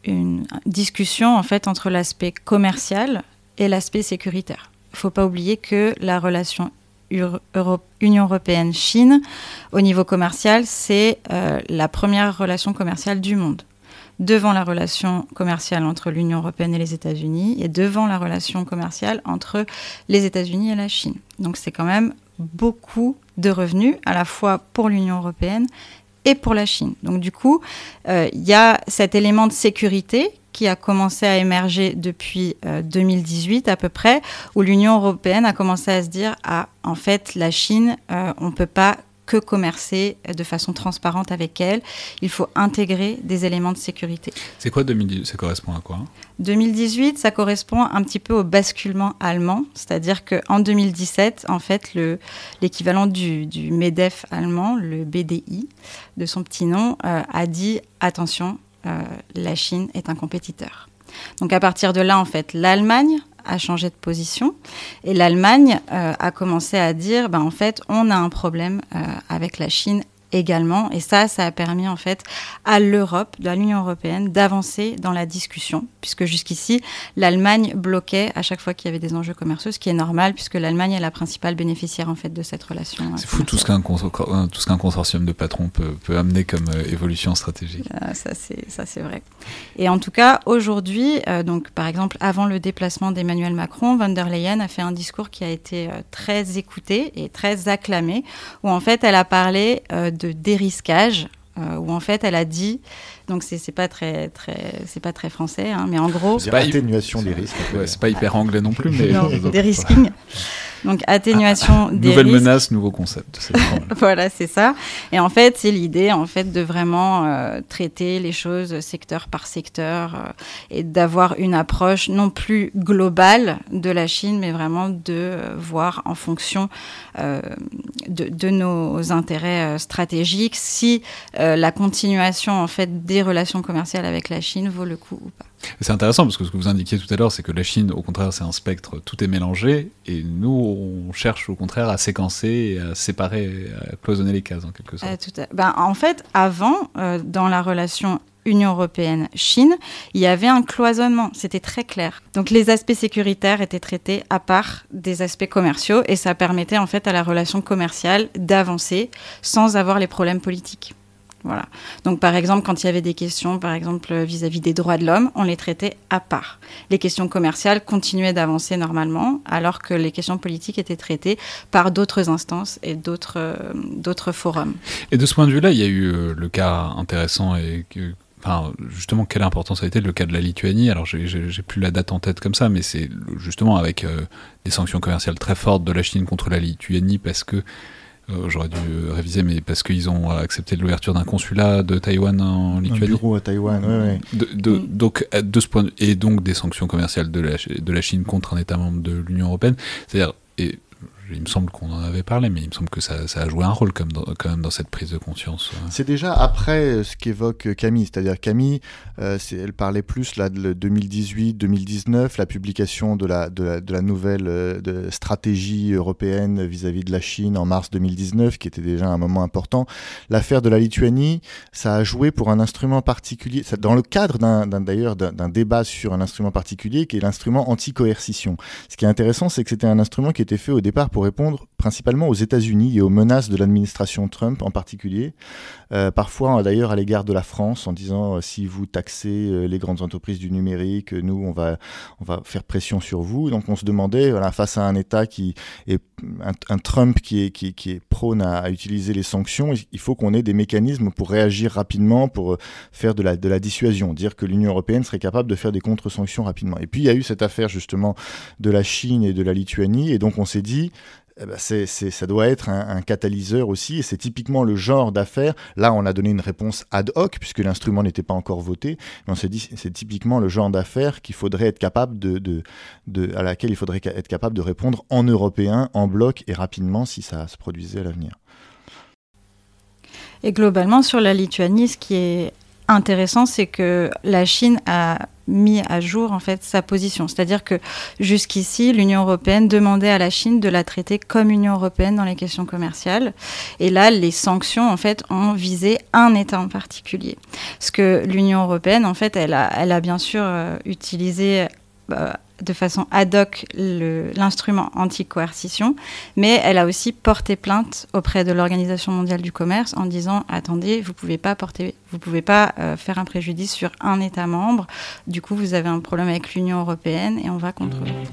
une discussion en fait entre l'aspect commercial et l'aspect sécuritaire. Il ne faut pas oublier que la relation Europe, Union européenne-Chine, au niveau commercial, c'est euh, la première relation commerciale du monde. Devant la relation commerciale entre l'Union européenne et les États-Unis, et devant la relation commerciale entre les États-Unis et la Chine. Donc c'est quand même beaucoup de revenus, à la fois pour l'Union européenne et pour la Chine. Donc du coup, il euh, y a cet élément de sécurité qui a commencé à émerger depuis euh, deux mille dix-huit à peu près, où l'Union européenne a commencé à se dire « Ah, en fait, la Chine, euh, on ne peut pas que commercer de façon transparente avec elle. Il faut intégrer des éléments de sécurité. » C'est quoi deux mille dix-huit? Ça correspond à quoi? deux mille dix-huit, ça correspond un petit peu au basculement allemand, c'est-à-dire qu'en deux mille dix-sept, en fait, le, l'équivalent du, du MEDEF allemand, le B D I, de son petit nom, euh, a dit « Attention, euh, la Chine est un compétiteur ». Donc à partir de là, en fait, l'Allemagne a changé de position et l'Allemagne euh, a commencé à dire ben, en fait, on a un problème euh, avec la Chine également. Et ça, ça a permis en fait à l'Europe, à l'Union européenne, d'avancer dans la discussion, puisque jusqu'ici, l'Allemagne bloquait à chaque fois qu'il y avait des enjeux commerciaux, ce qui est normal, puisque l'Allemagne est la principale bénéficiaire en fait de cette relation. C'est fou tout ce qu'un, consor- tout ce qu'un consortium de patrons peut, peut amener comme euh, évolution stratégique. Euh, ça, c'est, ça, c'est vrai. Et en tout cas, aujourd'hui, euh, donc par exemple, avant le déplacement d'Emmanuel Macron, von der Leyen a fait un discours qui a été euh, très écouté et très acclamé, où en fait, elle a parlé euh, de dérisquage, euh, où en fait elle a dit, donc c'est, c'est pas très très c'est pas très français, hein, mais en gros c'est pas atténuation des risques. Ouais, c'est pas hyper anglais non plus, mais non, dérisking. Donc atténuation des nouvelle risques. menace, nouveau concept. C'est voilà, c'est ça. Et en fait, c'est l'idée en fait de vraiment euh, traiter les choses secteur par secteur euh, et d'avoir une approche non plus globale de la Chine, mais vraiment de euh, voir en fonction euh, de, de nos intérêts euh, stratégiques si euh, la continuation en fait des relations commerciales avec la Chine vaut le coup ou pas. C'est intéressant parce que ce que vous indiquiez tout à l'heure, c'est que la Chine, au contraire, c'est un spectre, tout est mélangé, et nous, on cherche au contraire à séquencer, et à séparer, à cloisonner les cases en quelque sorte. Euh, tout à... ben, en fait, avant, euh, dans la relation Union européenne-Chine, il y avait un cloisonnement, c'était très clair. Donc les aspects sécuritaires étaient traités à part des aspects commerciaux, et ça permettait en fait à la relation commerciale d'avancer sans avoir les problèmes politiques. Voilà. Donc, par exemple, quand il y avait des questions, par exemple, vis-à-vis des droits de l'homme, on les traitait à part. Les questions commerciales continuaient d'avancer normalement, alors que les questions politiques étaient traitées par d'autres instances et d'autres, euh, d'autres forums. Et de ce point de vue-là, il y a eu euh, le cas intéressant et que... Enfin, justement, quelle importance a été le cas de la Lituanie? Alors, j'ai, j'ai, j'ai plus la date en tête comme ça, mais c'est justement avec euh, des sanctions commerciales très fortes de la Chine contre la Lituanie, parce que Euh, j'aurais dû réviser, mais parce qu'ils ont accepté l'ouverture d'un consulat de Taïwan en Lituanie. Un bureau à Taïwan, oui, oui. De, de, mm. Donc, de ce point de, et donc des sanctions commerciales de la, de la Chine contre un État membre de l'Union européenne. C'est-à-dire, et il me semble qu'on en avait parlé, mais il me semble que ça, ça a joué un rôle quand même, dans, quand même dans cette prise de conscience. C'est déjà après ce qu'évoque Camille, c'est-à-dire Camille, euh, c'est, elle parlait plus là, de deux mille dix-huit deux mille dix-neuf, la publication de la, de la, de la nouvelle euh, de stratégie européenne vis-à-vis de la Chine en mars deux mille dix-neuf, qui était déjà un moment important. L'affaire de la Lituanie, ça a joué pour un instrument particulier, ça, dans le cadre d'un, d'un, d'ailleurs d'un, d'un débat sur un instrument particulier, qui est l'instrument anti-coercition. Ce qui est intéressant, c'est que c'était un instrument qui était fait au départ pour répondre principalement aux États-Unis et aux menaces de l'administration Trump en particulier, euh, parfois d'ailleurs à l'égard de la France, en disant euh, si vous taxez euh, les grandes entreprises du numérique, nous on va on va faire pression sur vous. Donc on se demandait, voilà, face à un État qui est un, un Trump qui est qui, qui est prône à, à utiliser les sanctions, il faut qu'on ait des mécanismes pour réagir rapidement, pour faire de la de la dissuasion, dire que l'Union européenne serait capable de faire des contre-sanctions rapidement. Et puis il y a eu cette affaire justement de la Chine et de la Lituanie, et donc on s'est dit Eh ben c'est, c'est, ça doit être un, un catalyseur aussi, et c'est typiquement le genre d'affaires. Là, on a donné une réponse ad hoc, puisque l'instrument n'était pas encore voté, mais on s'est dit c'est typiquement le genre d'affaires qu'il faudrait être capable de, de, de, à laquelle il faudrait être capable de répondre en européen, en bloc et rapidement, si ça se produisait à l'avenir. Et globalement, sur la Lituanie, ce qui est intéressant, c'est que la Chine a mis à jour en fait sa position. C'est-à-dire que jusqu'ici, l'Union européenne demandait à la Chine de la traiter comme Union européenne dans les questions commerciales. Et là, les sanctions en fait ont visé un État en particulier. Parce que l'Union européenne, en fait, elle a, elle a bien sûr euh, utilisé euh, de façon ad hoc le, l'instrument anti-coercition, mais elle a aussi porté plainte auprès de l'Organisation mondiale du commerce en disant « Attendez, vous ne pouvez pas, porter, vous pouvez pas euh, faire un préjudice sur un État membre, du coup vous avez un problème avec l'Union européenne et on va contre vous. »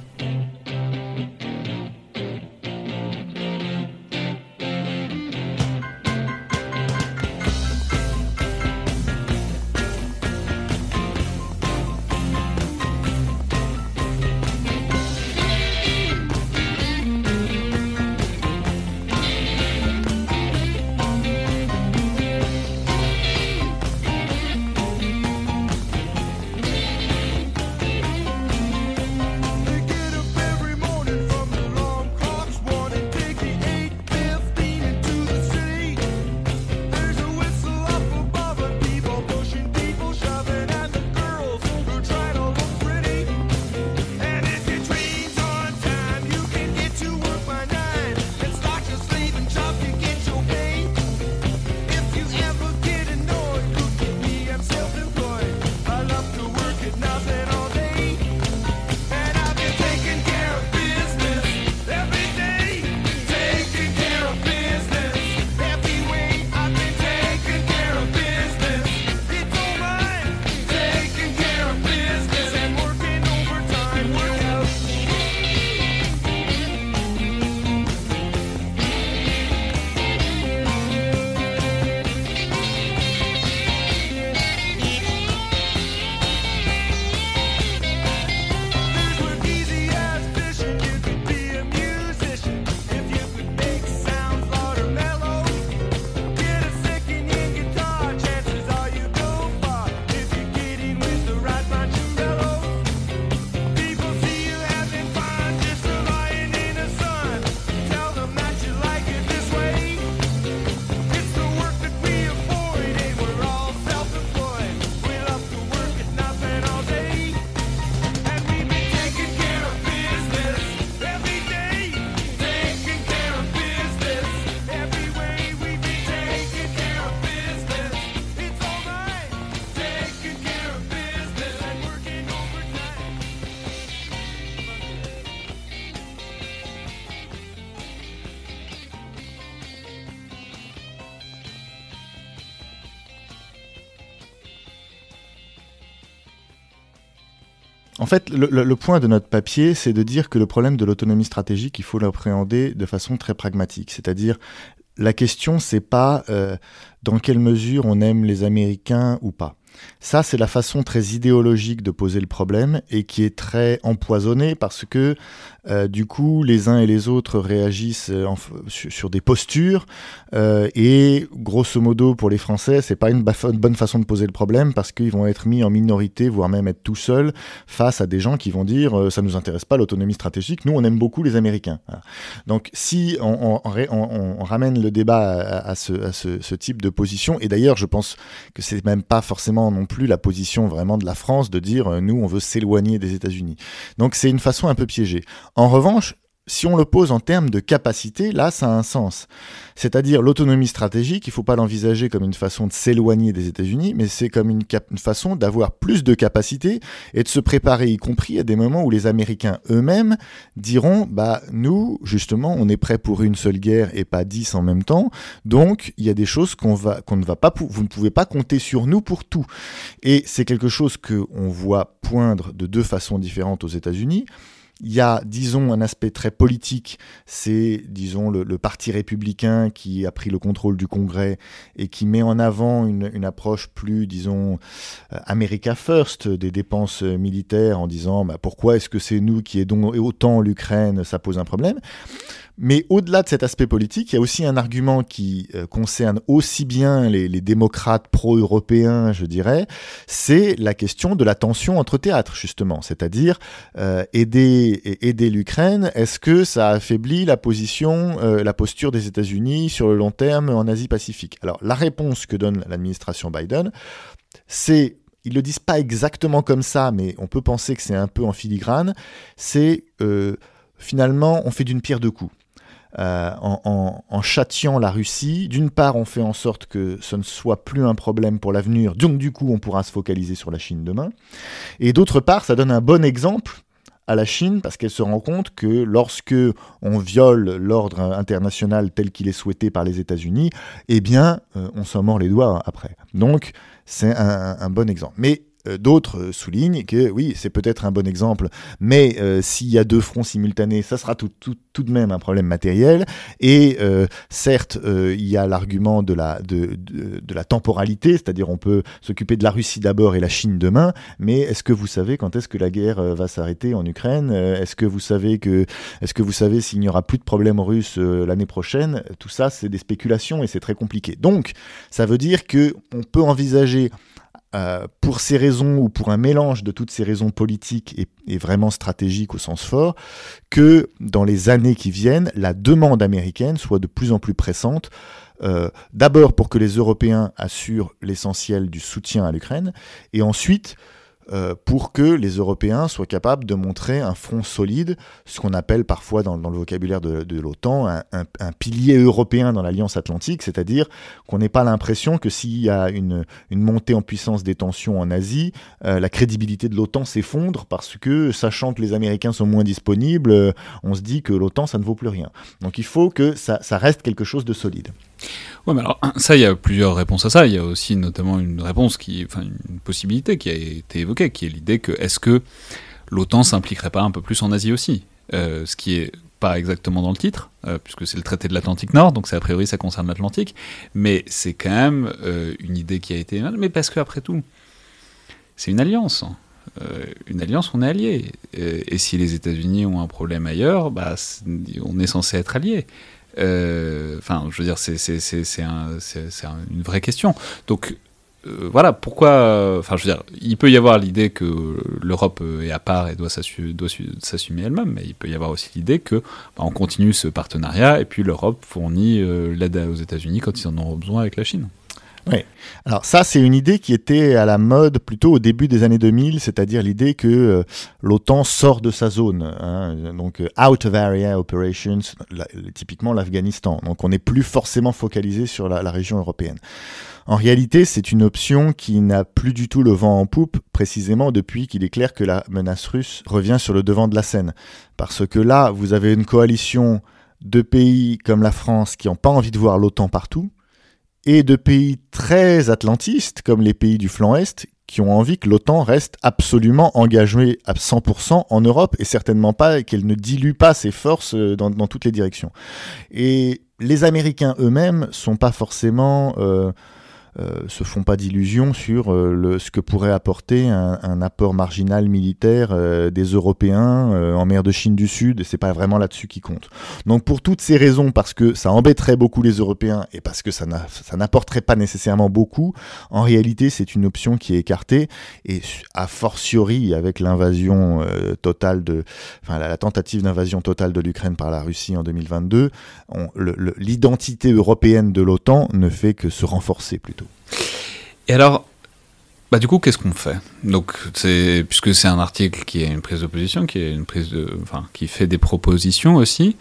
En fait, le, le, le point de notre papier, c'est de dire que le problème de l'autonomie stratégique, il faut l'appréhender de façon très pragmatique. C'est-à-dire, la question, c'est pas euh, dans quelle mesure on aime les Américains ou pas. Ça, c'est la façon très idéologique de poser le problème et qui est très empoisonnée parce que, euh, du coup, les uns et les autres réagissent en, sur, sur des postures euh, et, grosso modo, pour les Français, c'est pas une, baf- une bonne façon de poser le problème parce qu'ils vont être mis en minorité, voire même être tout seuls face à des gens qui vont dire euh, « ça nous intéresse pas l'autonomie stratégique, nous, on aime beaucoup les Américains ». Voilà. Donc, si on, on, on, on ramène le débat à, à, ce, à ce, ce type de position, et d'ailleurs, je pense que c'est même pas forcément non plus la position vraiment de la France de dire euh, nous on veut s'éloigner des États-Unis. Donc c'est une façon un peu piégée. En revanche, si on le pose en termes de capacité, là, ça a un sens. C'est-à-dire l'autonomie stratégique, il ne faut pas l'envisager comme une façon de s'éloigner des États-Unis, mais c'est comme une, cap- une façon d'avoir plus de capacité et de se préparer, y compris à des moments où les Américains eux-mêmes diront, bah nous, justement, on est prêts pour une seule guerre et pas dix en même temps, donc il y a des choses qu'on va, qu'on ne va pas, pou- vous ne pouvez pas compter sur nous pour tout. Et c'est quelque chose qu'on voit poindre de deux façons différentes aux États-Unis. Il y a, disons, un aspect très politique, c'est, disons, le, le parti républicain qui a pris le contrôle du Congrès et qui met en avant une, une approche plus, disons, euh, America First des dépenses militaires en disant bah, pourquoi est-ce que c'est nous qui aidons autant l'Ukraine, ça pose un problème. Mais au-delà de cet aspect politique, il y a aussi un argument qui euh, concerne aussi bien les, les démocrates pro-européens, je dirais, c'est la question de la tension entre théâtres, justement. C'est-à-dire, euh, aider, aider l'Ukraine, est-ce que ça affaiblit la position, euh, la posture des États-Unis sur le long terme en Asie-Pacifique ? Alors, la réponse que donne l'administration Biden, c'est ils ne le disent pas exactement comme ça, mais on peut penser que c'est un peu en filigrane, c'est euh, finalement, on fait d'une pierre deux coups. Euh, en, en, en châtiant la Russie, d'une part, on fait en sorte que ce ne soit plus un problème pour l'avenir, donc du coup, on pourra se focaliser sur la Chine demain. Et d'autre part, ça donne un bon exemple à la Chine, parce qu'elle se rend compte que lorsque on viole l'ordre international tel qu'il est souhaité par les États-Unis, eh bien, euh, on s'en mord les doigts après. Donc, c'est un, un bon exemple. Mais euh, d'autres soulignent que oui, c'est peut-être un bon exemple, mais euh, s'il y a deux fronts simultanés, ça sera tout, tout, tout de même un problème matériel. Et euh, certes, euh, il y a l'argument de la, de, de, de la temporalité, c'est-à-dire on peut s'occuper de la Russie d'abord et la Chine demain, mais est-ce que vous savez quand est-ce que la guerre va s'arrêter en Ukraine ? Est-ce que vous savez que, est-ce que vous savez s'il n'y aura plus de problème russe euh, l'année prochaine ? Tout ça, c'est des spéculations et c'est très compliqué. Donc, ça veut dire qu'on peut envisager Euh, pour ces raisons ou pour un mélange de toutes ces raisons politiques et, et vraiment stratégiques au sens fort, que dans les années qui viennent, la demande américaine soit de plus en plus pressante, euh, d'abord pour que les Européens assurent l'essentiel du soutien à l'Ukraine, et ensuite euh, pour que les Européens soient capables de montrer un front solide, ce qu'on appelle parfois dans, dans le vocabulaire de, de l'OTAN un, un, un pilier européen dans l'Alliance Atlantique, c'est-à-dire qu'on n'ait pas l'impression que s'il y a une, une montée en puissance des tensions en Asie, euh, la crédibilité de l'OTAN s'effondre parce que, sachant que les Américains sont moins disponibles, euh, on se dit que l'OTAN, ça ne vaut plus rien. Donc il faut que ça, ça reste quelque chose de solide. Ouais, mais alors, ça, il y a plusieurs réponses à ça. Il y a aussi notamment une réponse, qui, enfin, une possibilité qui a été évoquée, qui est l'idée que est-ce que l'OTAN s'impliquerait pas un peu plus en Asie aussi, euh, ce qui est pas exactement dans le titre, euh, puisque c'est le traité de l'Atlantique Nord, donc c'est, a priori ça concerne l'Atlantique, mais c'est quand même euh, une idée qui a été... Mais parce qu'après tout, c'est une alliance. Euh, une alliance, on est alliés. Et, et si les États-Unis ont un problème ailleurs, bah, c'est, on est censé être alliés. Enfin, euh, je veux dire, c'est, c'est, c'est, c'est, un, c'est, c'est un, une vraie question. Donc, euh, voilà, pourquoi... Enfin, euh, je veux dire, il peut y avoir l'idée que l'Europe est à part et doit, s'assu, doit su, s'assumer elle-même, mais il peut y avoir aussi l'idée que bah, on continue ce partenariat et puis l'Europe fournit euh, l'aide aux États-Unis quand ils en auront besoin avec la Chine. Oui. Alors ça, c'est une idée qui était à la mode plutôt au début des années deux mille, c'est-à-dire l'idée que euh, l'OTAN sort de sa zone, hein, donc euh, out of area operations, la, typiquement l'Afghanistan. Donc on n'est plus forcément focalisé sur la, la région européenne. En réalité, c'est une option qui n'a plus du tout le vent en poupe, précisément depuis qu'il est clair que la menace russe revient sur le devant de la scène. Parce que là, vous avez une coalition de pays comme la France qui n'ont pas envie de voir l'OTAN partout, et de pays très atlantistes, comme les pays du flanc Est, qui ont envie que l'OTAN reste absolument engagée à cent pour cent en Europe, et certainement pas, et qu'elle ne dilue pas ses forces dans, dans toutes les directions. Et les Américains eux-mêmes sont pas forcément... Euh, Euh, se font pas d'illusions sur euh, le, ce que pourrait apporter un, un apport marginal militaire euh, des Européens euh, en mer de Chine du Sud, et c'est pas vraiment là-dessus qui compte. Donc pour toutes ces raisons, parce que ça embêterait beaucoup les Européens et parce que ça, n'a, ça n'apporterait pas nécessairement beaucoup, en réalité c'est une option qui est écartée, et a fortiori avec l'invasion euh, totale de, enfin la, la tentative d'invasion totale de l'Ukraine par la Russie en deux mille vingt-deux, on, le, le, l'identité européenne de l'OTAN ne fait que se renforcer plutôt. Et alors, bah du coup, qu'est-ce qu'on fait ? Donc, c'est, puisque c'est un article qui est une prise de position, qui est une prise de, enfin, qui fait des propositions aussi,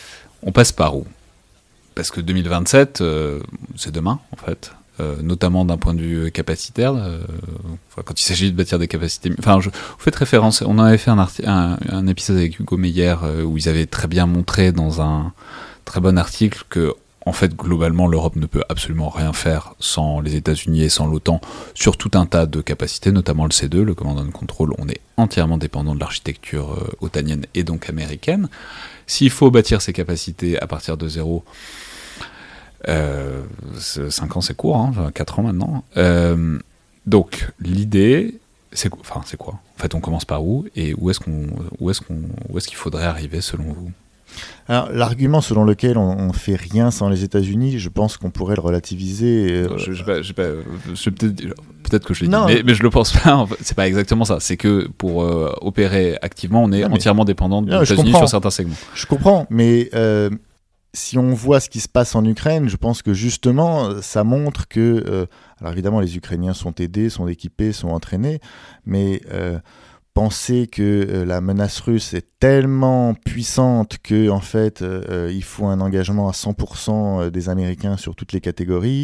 on passe par où ? Parce que deux mille vingt-sept, euh, c'est demain, en fait, euh, notamment d'un point de vue capacitaire. Euh, enfin, quand il s'agit de bâtir des capacités, enfin, je, vous faites référence. On avait fait un, arti- un, un épisode avec Hugo Meyer euh, où ils avaient très bien montré dans un très bon article que en fait, globalement, l'Europe ne peut absolument rien faire sans les États-Unis et sans l'OTAN sur tout un tas de capacités, notamment le C deux, le Command and Control. On est entièrement dépendant de l'architecture euh, otanienne et donc américaine. S'il faut bâtir ces capacités à partir de zéro, euh, cinq ans c'est court, hein, quatre ans maintenant. Euh, donc, l'idée, c'est, enfin, c'est quoi ? En fait, on commence par où ? Et où est-ce, qu'on, où, est-ce qu'on, où est-ce qu'il faudrait arriver selon vous ? Alors, l'argument selon lequel on ne fait rien sans les États-Unis, je pense qu'on pourrait le relativiser. Euh... Je, je, je, je, je, peut-être, peut-être que je l'ai dit, mais, mais je le pense pas. En fait, c'est pas exactement ça. C'est que pour euh, opérer activement, on est non, mais... entièrement dépendant des non, États-Unis sur certains segments. Je comprends, mais euh, si on voit ce qui se passe en Ukraine, je pense que justement, ça montre que... Euh, alors évidemment, les Ukrainiens sont aidés, sont équipés, sont entraînés, mais euh, penser que euh, la menace russe est tellement puissante que en fait, euh, il faut un engagement à cent pour cent des Américains sur toutes les catégories,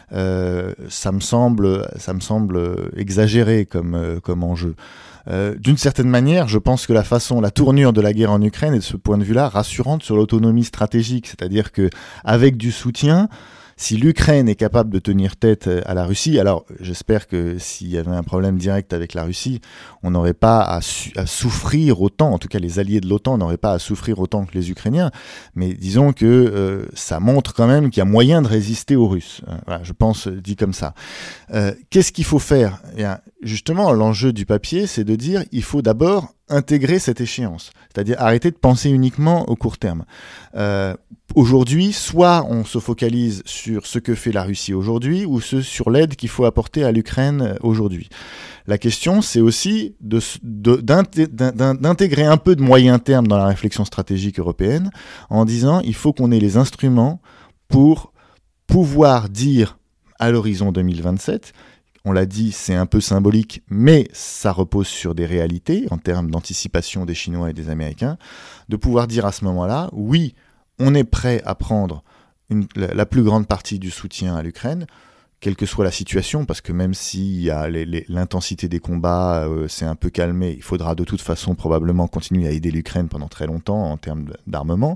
euh, ça me semble, ça me semble exagéré comme, euh, comme enjeu. Euh, d'une certaine manière, je pense que la façon, la tournure de la guerre en Ukraine est de ce point de vue-là rassurante sur l'autonomie stratégique, c'est-à-dire que avec du soutien, si l'Ukraine est capable de tenir tête à la Russie, alors j'espère que s'il y avait un problème direct avec la Russie, on n'aurait pas à, su- à souffrir autant, en tout cas les alliés de l'OTAN n'auraient pas à souffrir autant que les Ukrainiens, mais disons que euh, ça montre quand même qu'il y a moyen de résister aux Russes. Euh, voilà, je pense, dit comme ça. Euh, qu'est-ce qu'il faut faire ? Eh bien, justement, l'enjeu du papier, c'est de dire il faut d'abord intégrer cette échéance, c'est-à-dire arrêter de penser uniquement au court terme. Euh, aujourd'hui, soit on se focalise sur ce que fait la Russie aujourd'hui, ou ce, sur l'aide qu'il faut apporter à l'Ukraine aujourd'hui. La question, c'est aussi de, de, d'intégrer un peu de moyen terme dans la réflexion stratégique européenne, en disant il faut qu'on ait les instruments pour pouvoir dire à l'horizon deux mille vingt-sept, on l'a dit, c'est un peu symbolique, mais ça repose sur des réalités en termes d'anticipation des Chinois et des Américains, de pouvoir dire à ce moment-là, oui, on est prêt à prendre une, la, la plus grande partie du soutien à l'Ukraine, quelle que soit la situation, parce que même si y a les, les, l'intensité des combats euh, s'est un peu calmée, il faudra de toute façon probablement continuer à aider l'Ukraine pendant très longtemps en termes d'armement,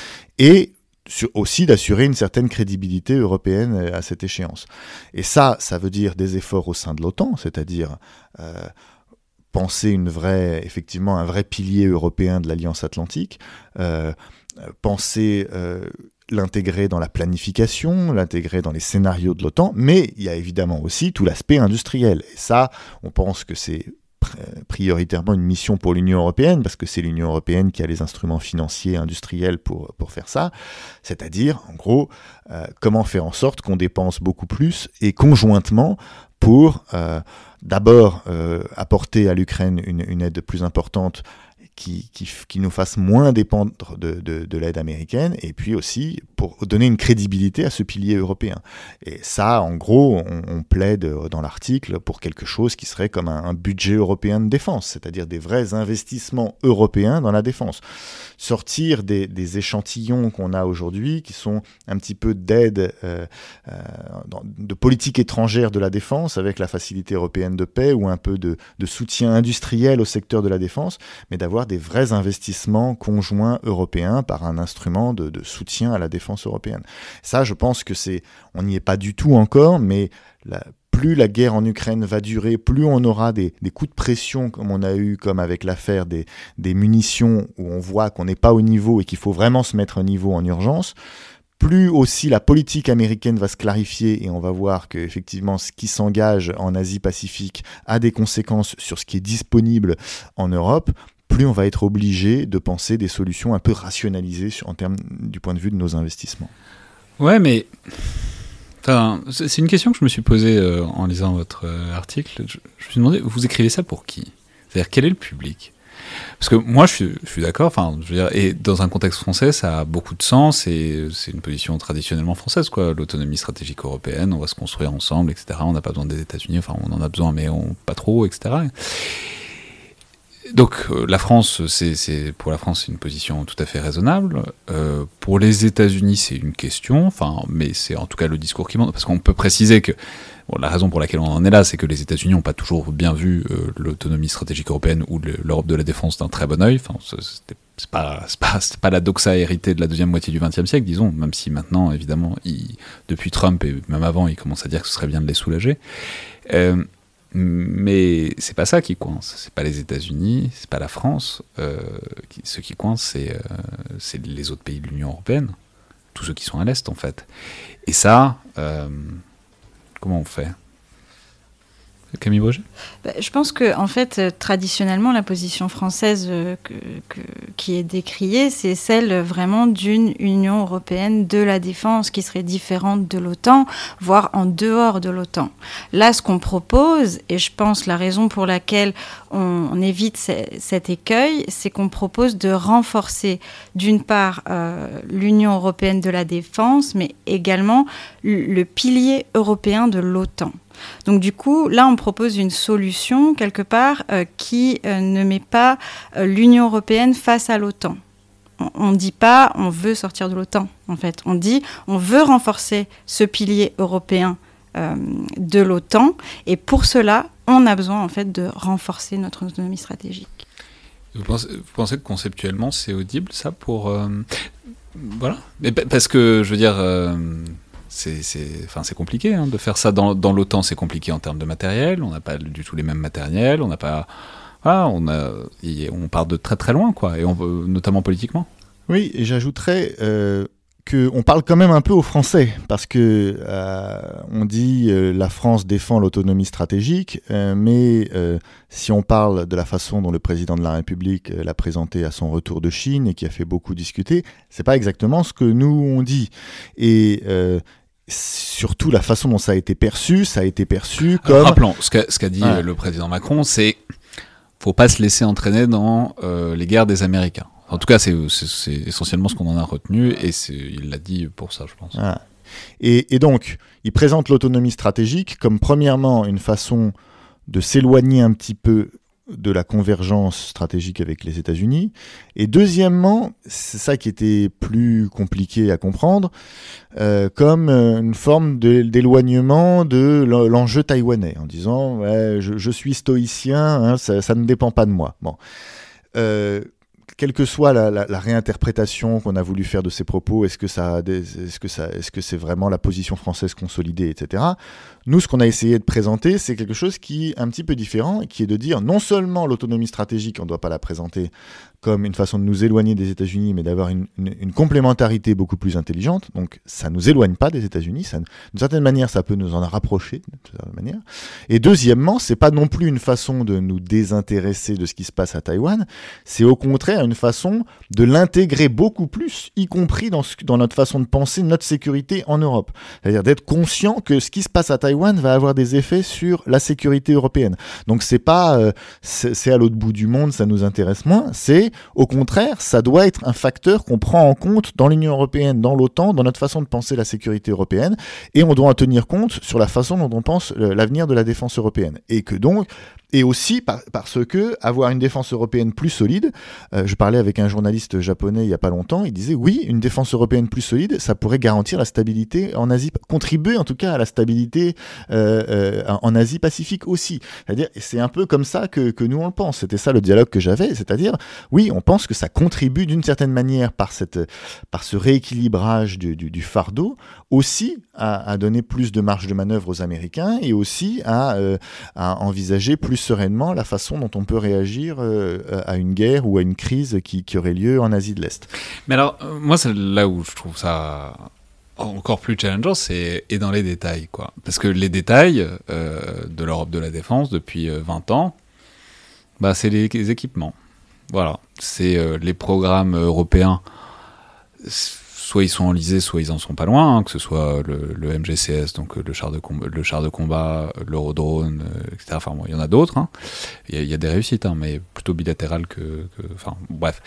et Sur, aussi d'assurer une certaine crédibilité européenne à cette échéance. Et ça, ça veut dire des efforts au sein de l'OTAN, c'est-à-dire euh, penser une vraie, effectivement un vrai pilier européen de l'Alliance Atlantique, euh, penser euh, l'intégrer dans la planification, l'intégrer dans les scénarios de l'OTAN, mais il y a évidemment aussi tout l'aspect industriel. Et ça, on pense que c'est prioritairement une mission pour l'Union européenne, parce que c'est l'Union européenne qui a les instruments financiers, industriels pour, pour faire ça, c'est-à-dire, en gros, euh, comment faire en sorte qu'on dépense beaucoup plus et conjointement pour euh, d'abord euh, apporter à l'Ukraine une, une aide plus importante qui, qui, qui nous fasse moins dépendre de, de, de l'aide américaine, et puis aussi pour donner une crédibilité à ce pilier européen. Et ça, en gros, on, on plaide dans l'article pour quelque chose qui serait comme un, un budget européen de défense, c'est-à-dire des vrais investissements européens dans la défense. Sortir des, des échantillons qu'on a aujourd'hui, qui sont un petit peu d'aide, euh, euh, dans, de politique étrangère de la défense, avec la facilité européenne de paix, ou un peu de, de soutien industriel au secteur de la défense, mais d'avoir des vrais investissements conjoints européens par un instrument de, de soutien à la défense européenne. Ça, je pense que c'est, on n'y est pas du tout encore, mais la, plus la guerre en Ukraine va durer, plus on aura des, des coups de pression comme on a eu, comme avec l'affaire des, des munitions, où on voit qu'on n'est pas au niveau et qu'il faut vraiment se mettre au niveau en urgence. Plus aussi la politique américaine va se clarifier, et on va voir que effectivement ce qui s'engage en Asie-Pacifique a des conséquences sur ce qui est disponible en Europe, plus on va être obligé de penser des solutions un peu rationalisées sur, en termes du point de vue de nos investissements. Ouais, mais enfin, c'est une question que je me suis posée euh, en lisant votre euh, article. Je, je me suis demandé, vous écrivez ça pour qui ? C'est-à-dire, quel est le public ? Parce que moi, je suis, je suis d'accord, enfin, je veux dire, et dans un contexte français, ça a beaucoup de sens, et c'est une position traditionnellement française, quoi. L'autonomie stratégique européenne, on va se construire ensemble, et cetera. On n'a pas besoin des États-Unis, enfin, on en a besoin, mais on, pas trop, et cetera. Donc euh, la France, c'est, c'est, pour la France, c'est une position tout à fait raisonnable. Euh, pour les États-Unis, c'est une question, enfin, mais c'est en tout cas le discours qui monte, parce qu'on peut préciser que bon, la raison pour laquelle on en est là, c'est que les États-Unis n'ont pas toujours bien vu euh, l'autonomie stratégique européenne ou le, l'Europe de la défense d'un très bon œil. Enfin, c'était, c'est pas, c'est pas, c'est pas la doxa héritée de la deuxième moitié du vingtième siècle, disons, même si maintenant, évidemment, il, depuis Trump et même avant, il commence à dire que ce serait bien de les soulager. Euh, Mais c'est pas ça qui coince, c'est pas les États-Unis, c'est pas la France. Euh, qui, ce qui coince, c'est, euh, c'est les autres pays de l'Union européenne, tous ceux qui sont à l'Est en fait. Et ça, euh, comment on fait ? Camille Brogé ? Bah, je pense que, en fait, euh, traditionnellement, la position française euh, que, que, qui est décriée, c'est celle vraiment d'une Union européenne de la défense qui serait différente de l'OTAN, voire en dehors de l'OTAN. Là, ce qu'on propose, et je pense la raison pour laquelle on, on évite c- cet écueil, c'est qu'on propose de renforcer, d'une part, euh, l'Union européenne de la défense, mais également le, le pilier européen de l'OTAN. Donc du coup, là, on propose une solution, quelque part, euh, qui euh, ne met pas euh, l'Union européenne face à l'OTAN. On ne dit pas on veut sortir de l'OTAN, en fait. On dit on veut renforcer ce pilier européen euh, de l'OTAN, et pour cela, on a besoin, en fait, de renforcer notre autonomie stratégique. Vous pensez, vous pensez que conceptuellement, c'est audible, ça, pour... Euh, voilà. Mais parce que, je veux dire... Euh, C'est, c'est, enfin, c'est compliqué hein, de faire ça dans, dans l'OTAN. C'est compliqué en termes de matériel. On n'a pas du tout les mêmes matériels. On n'a pas, voilà, on a, on part de très très loin, quoi, et on, notamment politiquement. Oui, et j'ajouterais euh, qu'on parle quand même un peu aux Français, parce que euh, on dit euh, la France défend l'autonomie stratégique, euh, mais euh, si on parle de la façon dont le président de la République euh, l'a présenté à son retour de Chine et qui a fait beaucoup discuter, c'est pas exactement ce que nous on dit. Et euh, surtout la façon dont ça a été perçu, ça a été perçu comme... Alors, rappelons, ce qu'a, ce qu'a dit ouais. le président Macron, c'est faut pas se laisser entraîner dans euh, les guerres des Américains. En tout cas, c'est, c'est, c'est essentiellement ce qu'on en a retenu, et c'est, il l'a dit pour ça, je pense. Ouais. Et, et donc, il présente l'autonomie stratégique comme, premièrement, une façon de s'éloigner un petit peu de la convergence stratégique avec les États-Unis. Et deuxièmement, c'est ça qui était plus compliqué à comprendre, euh, comme une forme de, d'éloignement de l'enjeu taïwanais, en disant ouais, je, je suis stoïcien, hein, ça, ça ne dépend pas de moi. Bon. Euh, Quelle que soit la, la, la réinterprétation qu'on a voulu faire de ces propos, est-ce que, ça, est-ce, que ça, est-ce que c'est vraiment la position française consolidée, et cetera. Nous, ce qu'on a essayé de présenter, c'est quelque chose qui est un petit peu différent, qui est de dire non seulement l'autonomie stratégique, on ne doit pas la présenter comme une façon de nous éloigner des États-Unis, mais d'avoir une, une, une complémentarité beaucoup plus intelligente. Donc, ça ne nous éloigne pas des États-Unis. Ça, d'une certaine manière, ça peut nous en rapprocher, d'une certaine manière. Et deuxièmement, c'est pas non plus une façon de nous désintéresser de ce qui se passe à Taïwan. C'est au contraire une façon de l'intégrer beaucoup plus, y compris dans, ce, dans notre façon de penser notre sécurité en Europe. C'est-à-dire d'être conscient que ce qui se passe à Taïwan va avoir des effets sur la sécurité européenne. Donc, c'est pas euh, c'est, c'est à l'autre bout du monde, ça nous intéresse moins. C'est au contraire, ça doit être un facteur qu'on prend en compte dans l'Union européenne, dans l'OTAN, dans notre façon de penser la sécurité européenne, et on doit en tenir compte sur la façon dont on pense l'avenir de la défense européenne. Et que donc, et aussi par, parce que avoir une défense européenne plus solide, euh, je parlais avec un journaliste japonais il n'y a pas longtemps, il disait oui, une défense européenne plus solide, ça pourrait garantir la stabilité en Asie, contribuer en tout cas à la stabilité euh, euh, en Asie-Pacifique aussi. C'est-à-dire, c'est un peu comme ça que, que nous on le pense. C'était ça le dialogue que j'avais, c'est-à-dire, oui, on pense que ça contribue d'une certaine manière par, cette, par ce rééquilibrage du, du, du fardeau aussi à, à donner plus de marge de manœuvre aux Américains et aussi à, euh, à envisager plus sereinement la façon dont on peut réagir euh, à une guerre ou à une crise qui, qui aurait lieu en Asie de l'Est. Mais alors, euh, moi, c'est là où je trouve ça encore plus challengeant, c'est et dans les détails, quoi. Parce que les détails euh, de l'Europe de la défense depuis euh, vingt ans, bah, c'est les, les équipements. Voilà, c'est euh, les programmes européens. Soit ils sont enlisés, soit ils en sont pas loin, hein, que ce soit le, le M G C S, donc le char de combat, le char de combat, l'Eurodrone, euh, et cetera. Enfin, bon, il y en a d'autres. Hein. Il, y a, il y a des réussites, hein, mais plutôt bilatérales que, que, enfin, bref.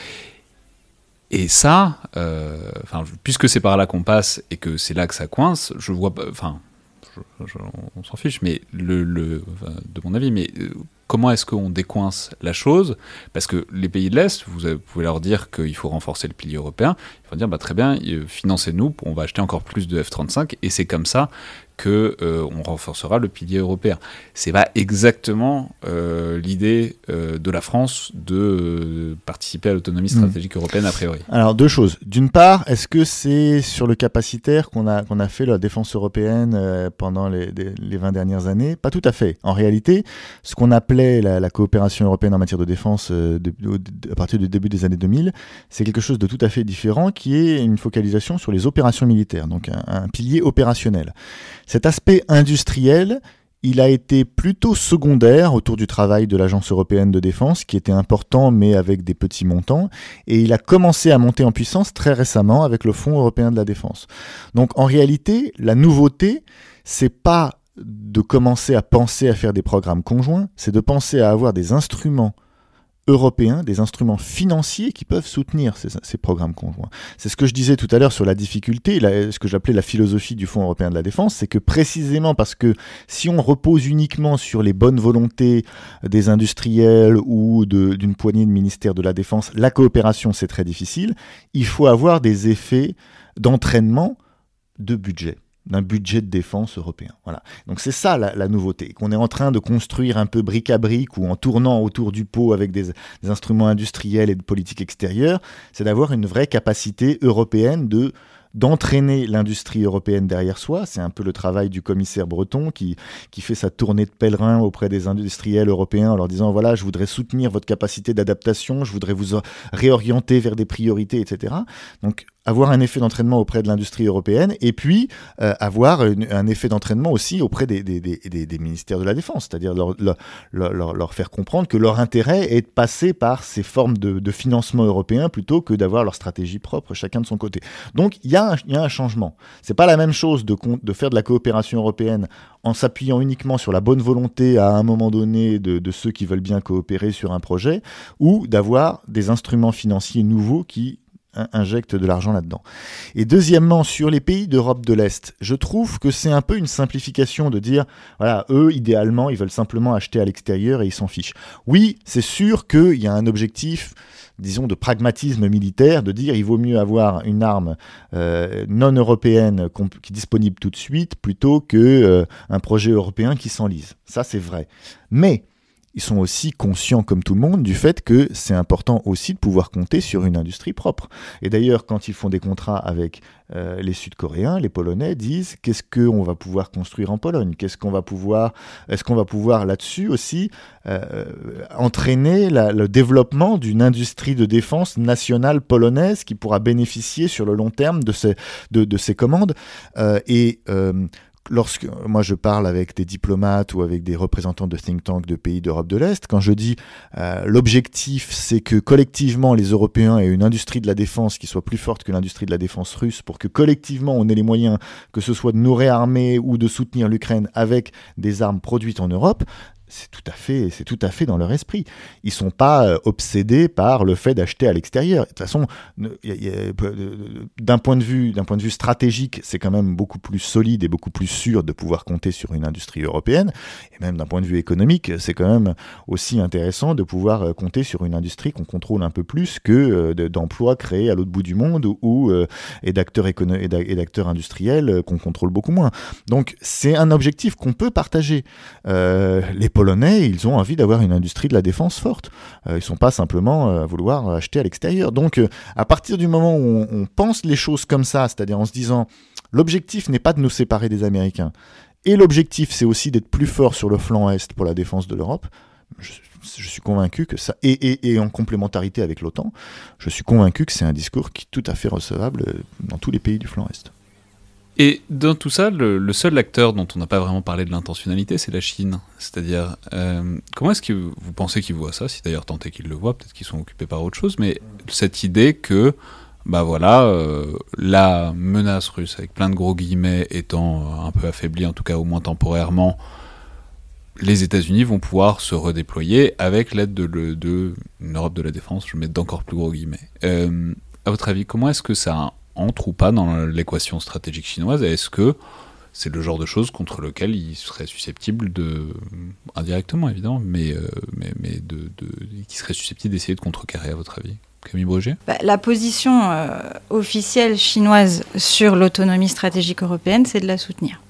Et ça, euh, enfin, puisque c'est par là qu'on passe et que c'est là que ça coince, je vois pas, enfin, je, je, on s'en fiche, mais le, le, enfin, de mon avis, mais euh, comment est-ce qu'on décoince la chose ? Parce que les pays de l'Est, vous, avez, vous pouvez leur dire qu'il faut renforcer le pilier européen. Ils vont dire, bah, très bien, financez-nous, on va acheter encore plus de F trente-cinq, et c'est comme ça qu'on euh, renforcera le pilier européen. C'est pas exactement euh, l'idée euh, de la France de euh, participer à l'autonomie stratégique mmh. européenne, a priori. Alors, deux choses. D'une part, est-ce que c'est sur le capacitaire qu'on a, qu'on a fait la défense européenne euh, pendant les, les vingt dernières années ? Pas tout à fait. En réalité, ce qu'on appelait la, la coopération européenne en matière de défense euh, de, de, à partir du début des années deux mille, c'est quelque chose de tout à fait différent qui est une focalisation sur les opérations militaires, donc un, un pilier opérationnel. Cet aspect industriel, il a été plutôt secondaire autour du travail de l'Agence européenne de défense, qui était important, mais avec des petits montants. Et il a commencé à monter en puissance très récemment avec le Fonds européen de la défense. Donc, en réalité, la nouveauté, c'est pas de commencer à penser à faire des programmes conjoints, c'est de penser à avoir des instruments européens, des instruments financiers qui peuvent soutenir ces, ces programmes conjoints. C'est ce que je disais tout à l'heure sur la difficulté, la, ce que j'appelais la philosophie du Fonds européen de la défense, c'est que précisément parce que si on repose uniquement sur les bonnes volontés des industriels ou de, d'une poignée de ministères de la défense, la coopération c'est très difficile, il faut avoir des effets d'entraînement de budget. D'un budget de défense européen. Voilà. Donc c'est ça la, la nouveauté, qu'on est en train de construire un peu brique à brique ou en tournant autour du pot avec des, des instruments industriels et de politique extérieure, c'est d'avoir une vraie capacité européenne de d'entraîner l'industrie européenne derrière soi. C'est un peu le travail du commissaire Breton qui, qui fait sa tournée de pèlerin auprès des industriels européens en leur disant voilà, je voudrais soutenir votre capacité d'adaptation, je voudrais vous réorienter vers des priorités, et cetera. Donc avoir un effet d'entraînement auprès de l'industrie européenne et puis euh, avoir une, un effet d'entraînement aussi auprès des, des, des, des, des ministères de la Défense, c'est-à-dire leur, leur, leur, leur faire comprendre que leur intérêt est de passer par ces formes de, de financement européen plutôt que d'avoir leur stratégie propre chacun de son côté. Donc il y a un, il y a un changement. C'est pas la même chose de, de faire de la coopération européenne en s'appuyant uniquement sur la bonne volonté à un moment donné de, de ceux qui veulent bien coopérer sur un projet ou d'avoir des instruments financiers nouveaux qui injecte de l'argent là-dedans. Et deuxièmement, sur les pays d'Europe de l'Est, je trouve que c'est un peu une simplification de dire, voilà, eux, idéalement, ils veulent simplement acheter à l'extérieur et ils s'en fichent. Oui, c'est sûr qu'il y a un objectif, disons, de pragmatisme militaire, de dire il vaut mieux avoir une arme euh, non européenne qui est disponible tout de suite plutôt qu'un euh, projet européen qui s'enlise. Ça, c'est vrai. Mais ils sont aussi conscients, comme tout le monde, du fait que c'est important aussi de pouvoir compter sur une industrie propre. Et d'ailleurs, quand ils font des contrats avec euh, les Sud-Coréens, les Polonais disent qu'est-ce qu'on va pouvoir construire en Pologne ? Qu'est-ce qu'on va pouvoir, est-ce qu'on va pouvoir là-dessus aussi euh, entraîner la, le développement d'une industrie de défense nationale polonaise qui pourra bénéficier sur le long terme de ces, de, de ces commandes euh, et euh, Lorsque moi je parle avec des diplomates ou avec des représentants de think tanks de pays d'Europe de l'Est, quand je dis euh, l'objectif c'est que collectivement les Européens aient une industrie de la défense qui soit plus forte que l'industrie de la défense russe pour que collectivement on ait les moyens, que ce soit de nous réarmer ou de soutenir l'Ukraine avec des armes produites en Europe, c'est tout à fait, c'est tout à fait dans leur esprit. Ils sont pas euh, obsédés par le fait d'acheter à l'extérieur. De toute façon, y a, y a, d'un point de vue, d'un point de vue stratégique, c'est quand même beaucoup plus solide et beaucoup plus sûr de pouvoir compter sur une industrie européenne. Et même d'un point de vue économique, c'est quand même aussi intéressant de pouvoir euh, compter sur une industrie qu'on contrôle un peu plus que euh, de, d'emplois créés à l'autre bout du monde ou, ou euh, et d'acteurs écono- et d'acteurs industriels euh, qu'on contrôle beaucoup moins. Donc, c'est un objectif qu'on peut partager. Euh, les Polonais, ils ont envie d'avoir une industrie de la défense forte. Euh, ils ne sont pas simplement à vouloir acheter à l'extérieur. Donc, euh, à partir du moment où on, on pense les choses comme ça, c'est-à-dire en se disant l'objectif n'est pas de nous séparer des Américains, et l'objectif c'est aussi d'être plus fort sur le flanc Est pour la défense de l'Europe, je, je suis convaincu que ça, et, et, et en complémentarité avec l'OTAN, je suis convaincu que c'est un discours qui est tout à fait recevable dans tous les pays du flanc Est. Et dans tout ça, le, le seul acteur dont on n'a pas vraiment parlé de l'intentionnalité, c'est la Chine. C'est-à-dire, euh, comment est-ce que vous pensez qu'ils voient ça ? Si d'ailleurs tant est qu'ils le voient, peut-être qu'ils sont occupés par autre chose, mais cette idée que, bah voilà, euh, la menace russe, avec plein de gros guillemets, étant un peu affaiblie, en tout cas au moins temporairement, les États-Unis vont pouvoir se redéployer avec l'aide de, le, de une Europe de la défense, je mets d'encore plus gros guillemets. Euh, à votre avis, comment est-ce que ça entre ou pas dans l'équation stratégique chinoise, et est-ce que c'est le genre de choses contre lequel ils seraient susceptibles de, indirectement évidemment, mais, euh, mais, mais de, de, qui seraient susceptibles d'essayer de contrecarrer à votre avis ? Camille Bregier ? Bah, la position euh, officielle chinoise sur l'autonomie stratégique européenne, c'est de la soutenir.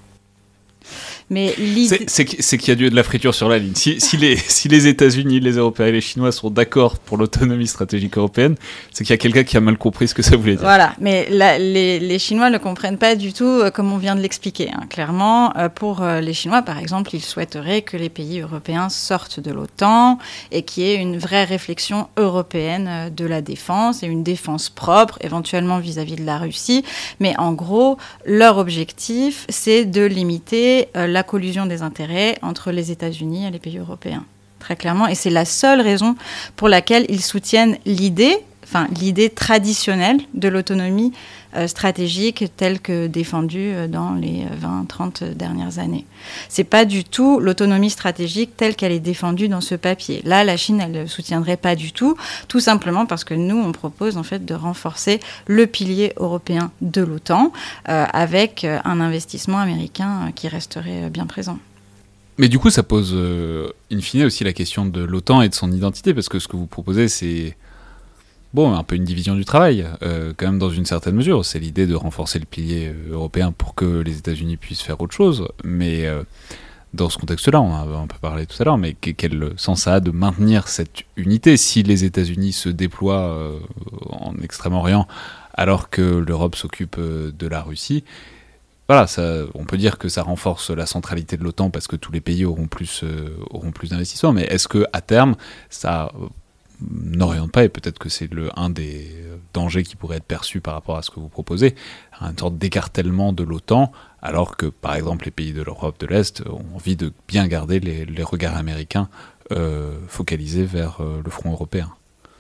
Mais c'est, c'est, c'est qu'il y a du, de la friture sur la ligne. Si, si, les, si les États-Unis, les Européens et les Chinois sont d'accord pour l'autonomie stratégique européenne, c'est qu'il y a quelqu'un qui a mal compris ce que ça voulait dire. Voilà, mais la, les, les Chinois ne comprennent pas du tout euh, comme on vient de l'expliquer. Hein. Clairement, euh, pour euh, les Chinois, par exemple, ils souhaiteraient que les pays européens sortent de l'OTAN et qu'il y ait une vraie réflexion européenne euh, de la défense et une défense propre, éventuellement vis-à-vis de la Russie. Mais en gros, leur objectif, c'est de limiter euh, la la collusion des intérêts entre les États-Unis et les pays européens, très clairement. Et c'est la seule raison pour laquelle ils soutiennent l'idée, enfin l'idée traditionnelle de l'autonomie euh, stratégique telle que défendue dans les vingt trente dernières années. C'est pas du tout l'autonomie stratégique telle qu'elle est défendue dans ce papier. Là, la Chine, elle ne soutiendrait pas du tout, tout simplement parce que nous, on propose en fait de renforcer le pilier européen de l'OTAN euh, avec un investissement américain qui resterait bien présent. Mais du coup, ça pose euh, in fine aussi la question de l'OTAN et de son identité, parce que ce que vous proposez, c'est bon, un peu une division du travail, euh, quand même dans une certaine mesure. C'est l'idée de renforcer le pilier européen pour que les États-Unis puissent faire autre chose. Mais euh, dans ce contexte-là, on a un peu parlé tout à l'heure, mais quel sens ça a de maintenir cette unité si les États-Unis se déploient euh, en Extrême-Orient alors que l'Europe s'occupe euh, de la Russie? Voilà, ça, on peut dire que ça renforce la centralité de l'OTAN parce que tous les pays auront plus, euh, auront plus d'investissements. Mais est-ce qu'à terme, ça n'oriente pas, et peut-être que c'est le, un des dangers qui pourrait être perçu par rapport à ce que vous proposez, une sorte d'écartèlement de l'OTAN, alors que, par exemple, les pays de l'Europe de l'Est ont envie de bien garder les, les regards américains euh, focalisés vers euh, le front européen.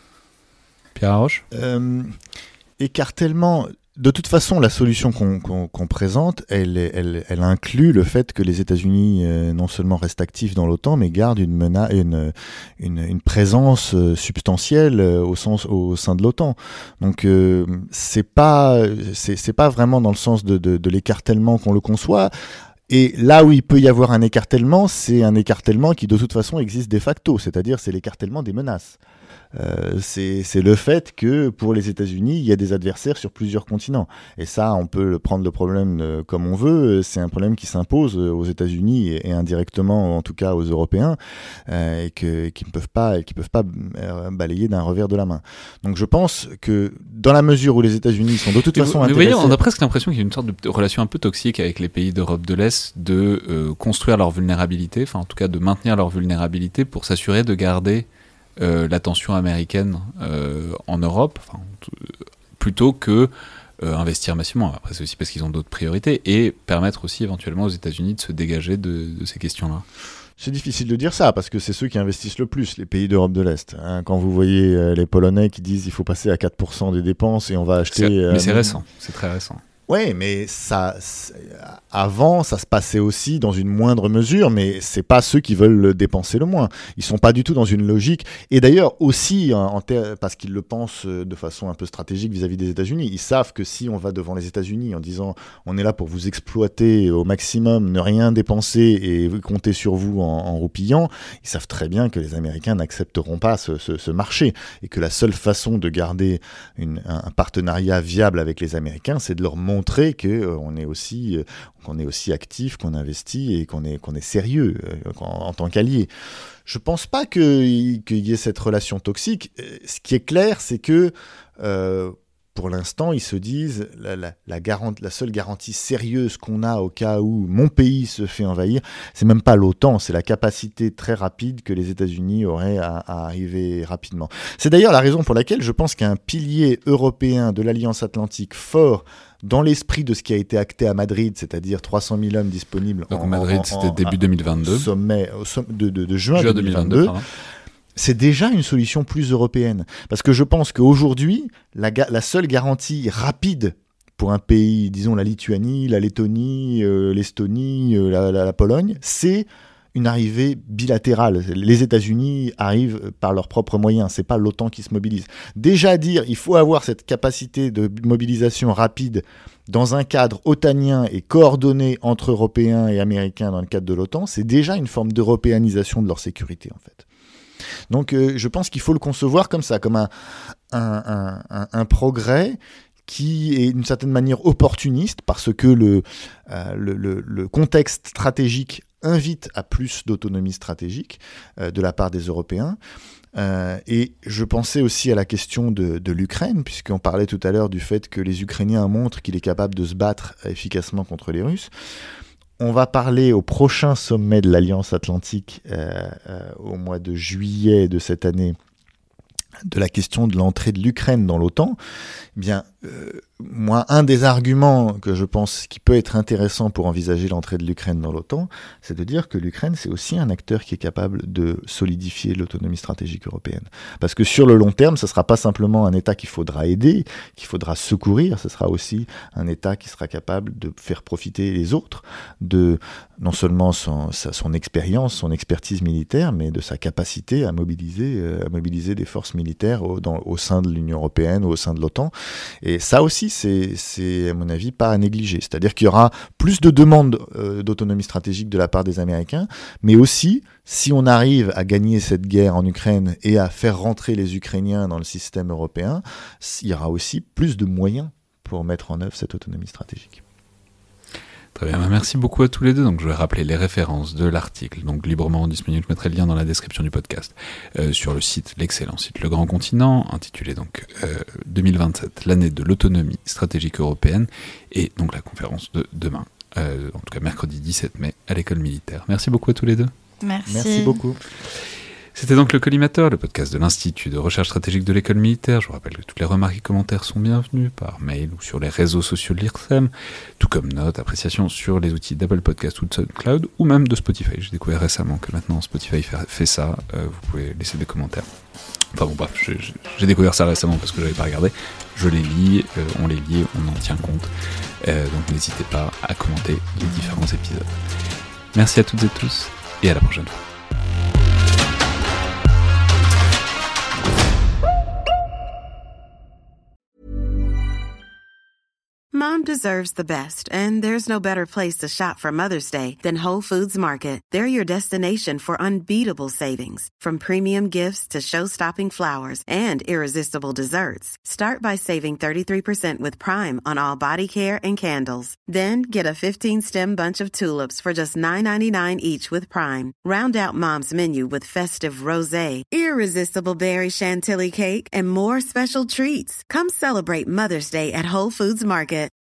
Pierre Haroche ? euh, Écartèlement... De toute façon, la solution qu'on, qu'on, qu'on présente, elle, elle, elle inclut le fait que les États-Unis euh, non seulement restent actifs dans l'OTAN, mais gardent une, mena- une, une, une présence euh, substantielle euh, au, sens, au sein de l'OTAN. Donc, euh, c'est pas, c'est, c'est pas vraiment dans le sens de, de, de l'écartèlement qu'on le conçoit. Et là où il peut y avoir un écartèlement, c'est un écartèlement qui de toute façon existe de facto, c'est-à-dire c'est l'écartèlement des menaces. Euh, c'est, c'est le fait que pour les États-Unis, il y a des adversaires sur plusieurs continents. Et ça, on peut le prendre le problème euh, comme on veut. C'est un problème qui s'impose aux États-Unis et, et indirectement, en tout cas, aux Européens, euh, et que, qui ne peuvent pas, qui peuvent pas euh, balayer d'un revers de la main. Donc, je pense que dans la mesure où les États-Unis sont de toute et façon vous, intéressés, vous voyez, on a presque l'impression qu'il y a une sorte de relation un peu toxique avec les pays d'Europe de l'Est, de euh, construire leur vulnérabilité, enfin, en tout cas, de maintenir leur vulnérabilité pour s'assurer de garder Euh, l'attention américaine euh, en Europe, enfin, t- plutôt que euh, investir massivement. Après, c'est aussi parce qu'ils ont d'autres priorités, et permettre aussi éventuellement aux États-Unis de se dégager de, de ces questions-là. C'est difficile de dire ça, parce que c'est ceux qui investissent le plus, les pays d'Europe de l'Est. Hein, quand vous voyez euh, les Polonais qui disent qu'il faut passer à quatre pour cent des dépenses et on va acheter... C'est, euh, mais c'est récent, c'est très récent. Ouais, mais ça, avant, ça se passait aussi dans une moindre mesure, mais c'est pas ceux qui veulent le dépenser le moins. Ils sont pas du tout dans une logique. Et d'ailleurs aussi, en ter- parce qu'ils le pensent de façon un peu stratégique vis-à-vis des États-Unis, ils savent que si on va devant les États-Unis en disant on est là pour vous exploiter au maximum, ne rien dépenser et compter sur vous en, en roupillant, ils savent très bien que les Américains n'accepteront pas ce, ce, ce marché et que la seule façon de garder une, un, un partenariat viable avec les Américains, c'est de leur montrer montrer qu'on euh, est aussi euh, qu'on est aussi actif, qu'on investit et qu'on est qu'on est sérieux euh, en, en tant qu'allié. Je pense pas qu'il, qu'il y ait cette relation toxique. Ce qui est clair, c'est que euh, pour l'instant, ils se disent la, la, la, garante, la seule garantie sérieuse qu'on a au cas où mon pays se fait envahir, c'est même pas l'OTAN, c'est la capacité très rapide que les États-Unis auraient à, à arriver rapidement. C'est d'ailleurs la raison pour laquelle je pense qu'un pilier européen de l'Alliance Atlantique fort dans l'esprit de ce qui a été acté à Madrid, c'est-à-dire trois cent mille hommes disponibles. Donc en, Madrid, en, c'était en, début deux mille vingt-deux. Au sommet, au sommet de, de, de juin, juin deux mille vingt-deux. deux mille vingt-deux c'est déjà une solution plus européenne. Parce que je pense qu'aujourd'hui, la, la seule garantie rapide pour un pays, disons la Lituanie, la Lettonie, euh, l'Estonie, euh, la, la, la Pologne, c'est une arrivée bilatérale. Les États-Unis arrivent par leurs propres moyens, c'est pas l'OTAN qui se mobilise. Déjà dire, il faut avoir cette capacité de mobilisation rapide dans un cadre otanien et coordonné entre Européens et Américains dans le cadre de l'OTAN, c'est déjà une forme d'européanisation de leur sécurité, en fait. Donc euh, je pense qu'il faut le concevoir comme ça, comme un, un, un, un, un progrès qui est d'une certaine manière opportuniste, parce que le, euh, le, le, le contexte stratégique invite à plus d'autonomie stratégique euh, de la part des Européens. Euh, et je pensais aussi à la question de, de l'Ukraine, puisqu'on parlait tout à l'heure du fait que les Ukrainiens montrent qu'il est capable de se battre efficacement contre les Russes. On va parler au prochain sommet de l'Alliance Atlantique euh, euh, au mois de juillet de cette année de la question de l'entrée de l'Ukraine dans l'OTAN. Eh bien, euh, moi, un des arguments que je pense qui peut être intéressant pour envisager l'entrée de l'Ukraine dans l'OTAN, c'est de dire que l'Ukraine, c'est aussi un acteur qui est capable de solidifier l'autonomie stratégique européenne. Parce que sur le long terme, ce ne sera pas simplement un État qu'il faudra aider, qu'il faudra secourir, ce sera aussi un État qui sera capable de faire profiter les autres de non seulement son, sa, son expérience, son expertise militaire, mais de sa capacité à mobiliser, euh, à mobiliser des forces militaires au, dans, au sein de l'Union européenne ou au sein de l'OTAN. Et ça aussi, c'est, c'est à mon avis pas à négliger. C'est-à-dire qu'il y aura plus de demandes euh, d'autonomie stratégique de la part des Américains, mais aussi, si on arrive à gagner cette guerre en Ukraine et à faire rentrer les Ukrainiens dans le système européen, il y aura aussi plus de moyens pour mettre en œuvre cette autonomie stratégique. Très bien, merci beaucoup à tous les deux. Donc, je vais rappeler les références de l'article, donc librement disponible. Je mettrai le lien dans la description du podcast euh, sur le site, l'excellent site Le Grand Continent, intitulé donc euh, deux mille vingt-sept, l'année de l'autonomie stratégique européenne, et donc la conférence de demain, euh, en tout cas mercredi dix-sept mai, à l'école militaire. Merci beaucoup à tous les deux. Merci. Merci beaucoup. C'était donc le Collimateur, le podcast de l'Institut de recherche stratégique de l'école militaire. Je vous rappelle que toutes les remarques et commentaires sont bienvenus par mail ou sur les réseaux sociaux de l'I R S E M, tout comme notes, appréciations sur les outils d'Apple Podcast ou de SoundCloud, ou même de Spotify. J'ai découvert récemment que maintenant Spotify fait, fait ça, euh, vous pouvez laisser des commentaires. Enfin bon bref, j'ai, j'ai découvert ça récemment parce que je n'avais pas regardé. Je les lis, euh, on les lit, on en tient compte. Euh, donc n'hésitez pas à commenter les différents épisodes. Merci à toutes et tous, et à la prochaine fois. Mom deserves the best, and there's no better place to shop for Mother's Day than Whole Foods Market. They're your destination for unbeatable savings, from premium gifts to show-stopping flowers and irresistible desserts. Start by saving thirty-three percent with Prime on all body care and candles. Then get a fifteen-stem bunch of tulips for just nine ninety-nine each with Prime. Round out Mom's menu with festive rosé, irresistible berry chantilly cake, and more special treats. Come celebrate Mother's Day at Whole Foods Market.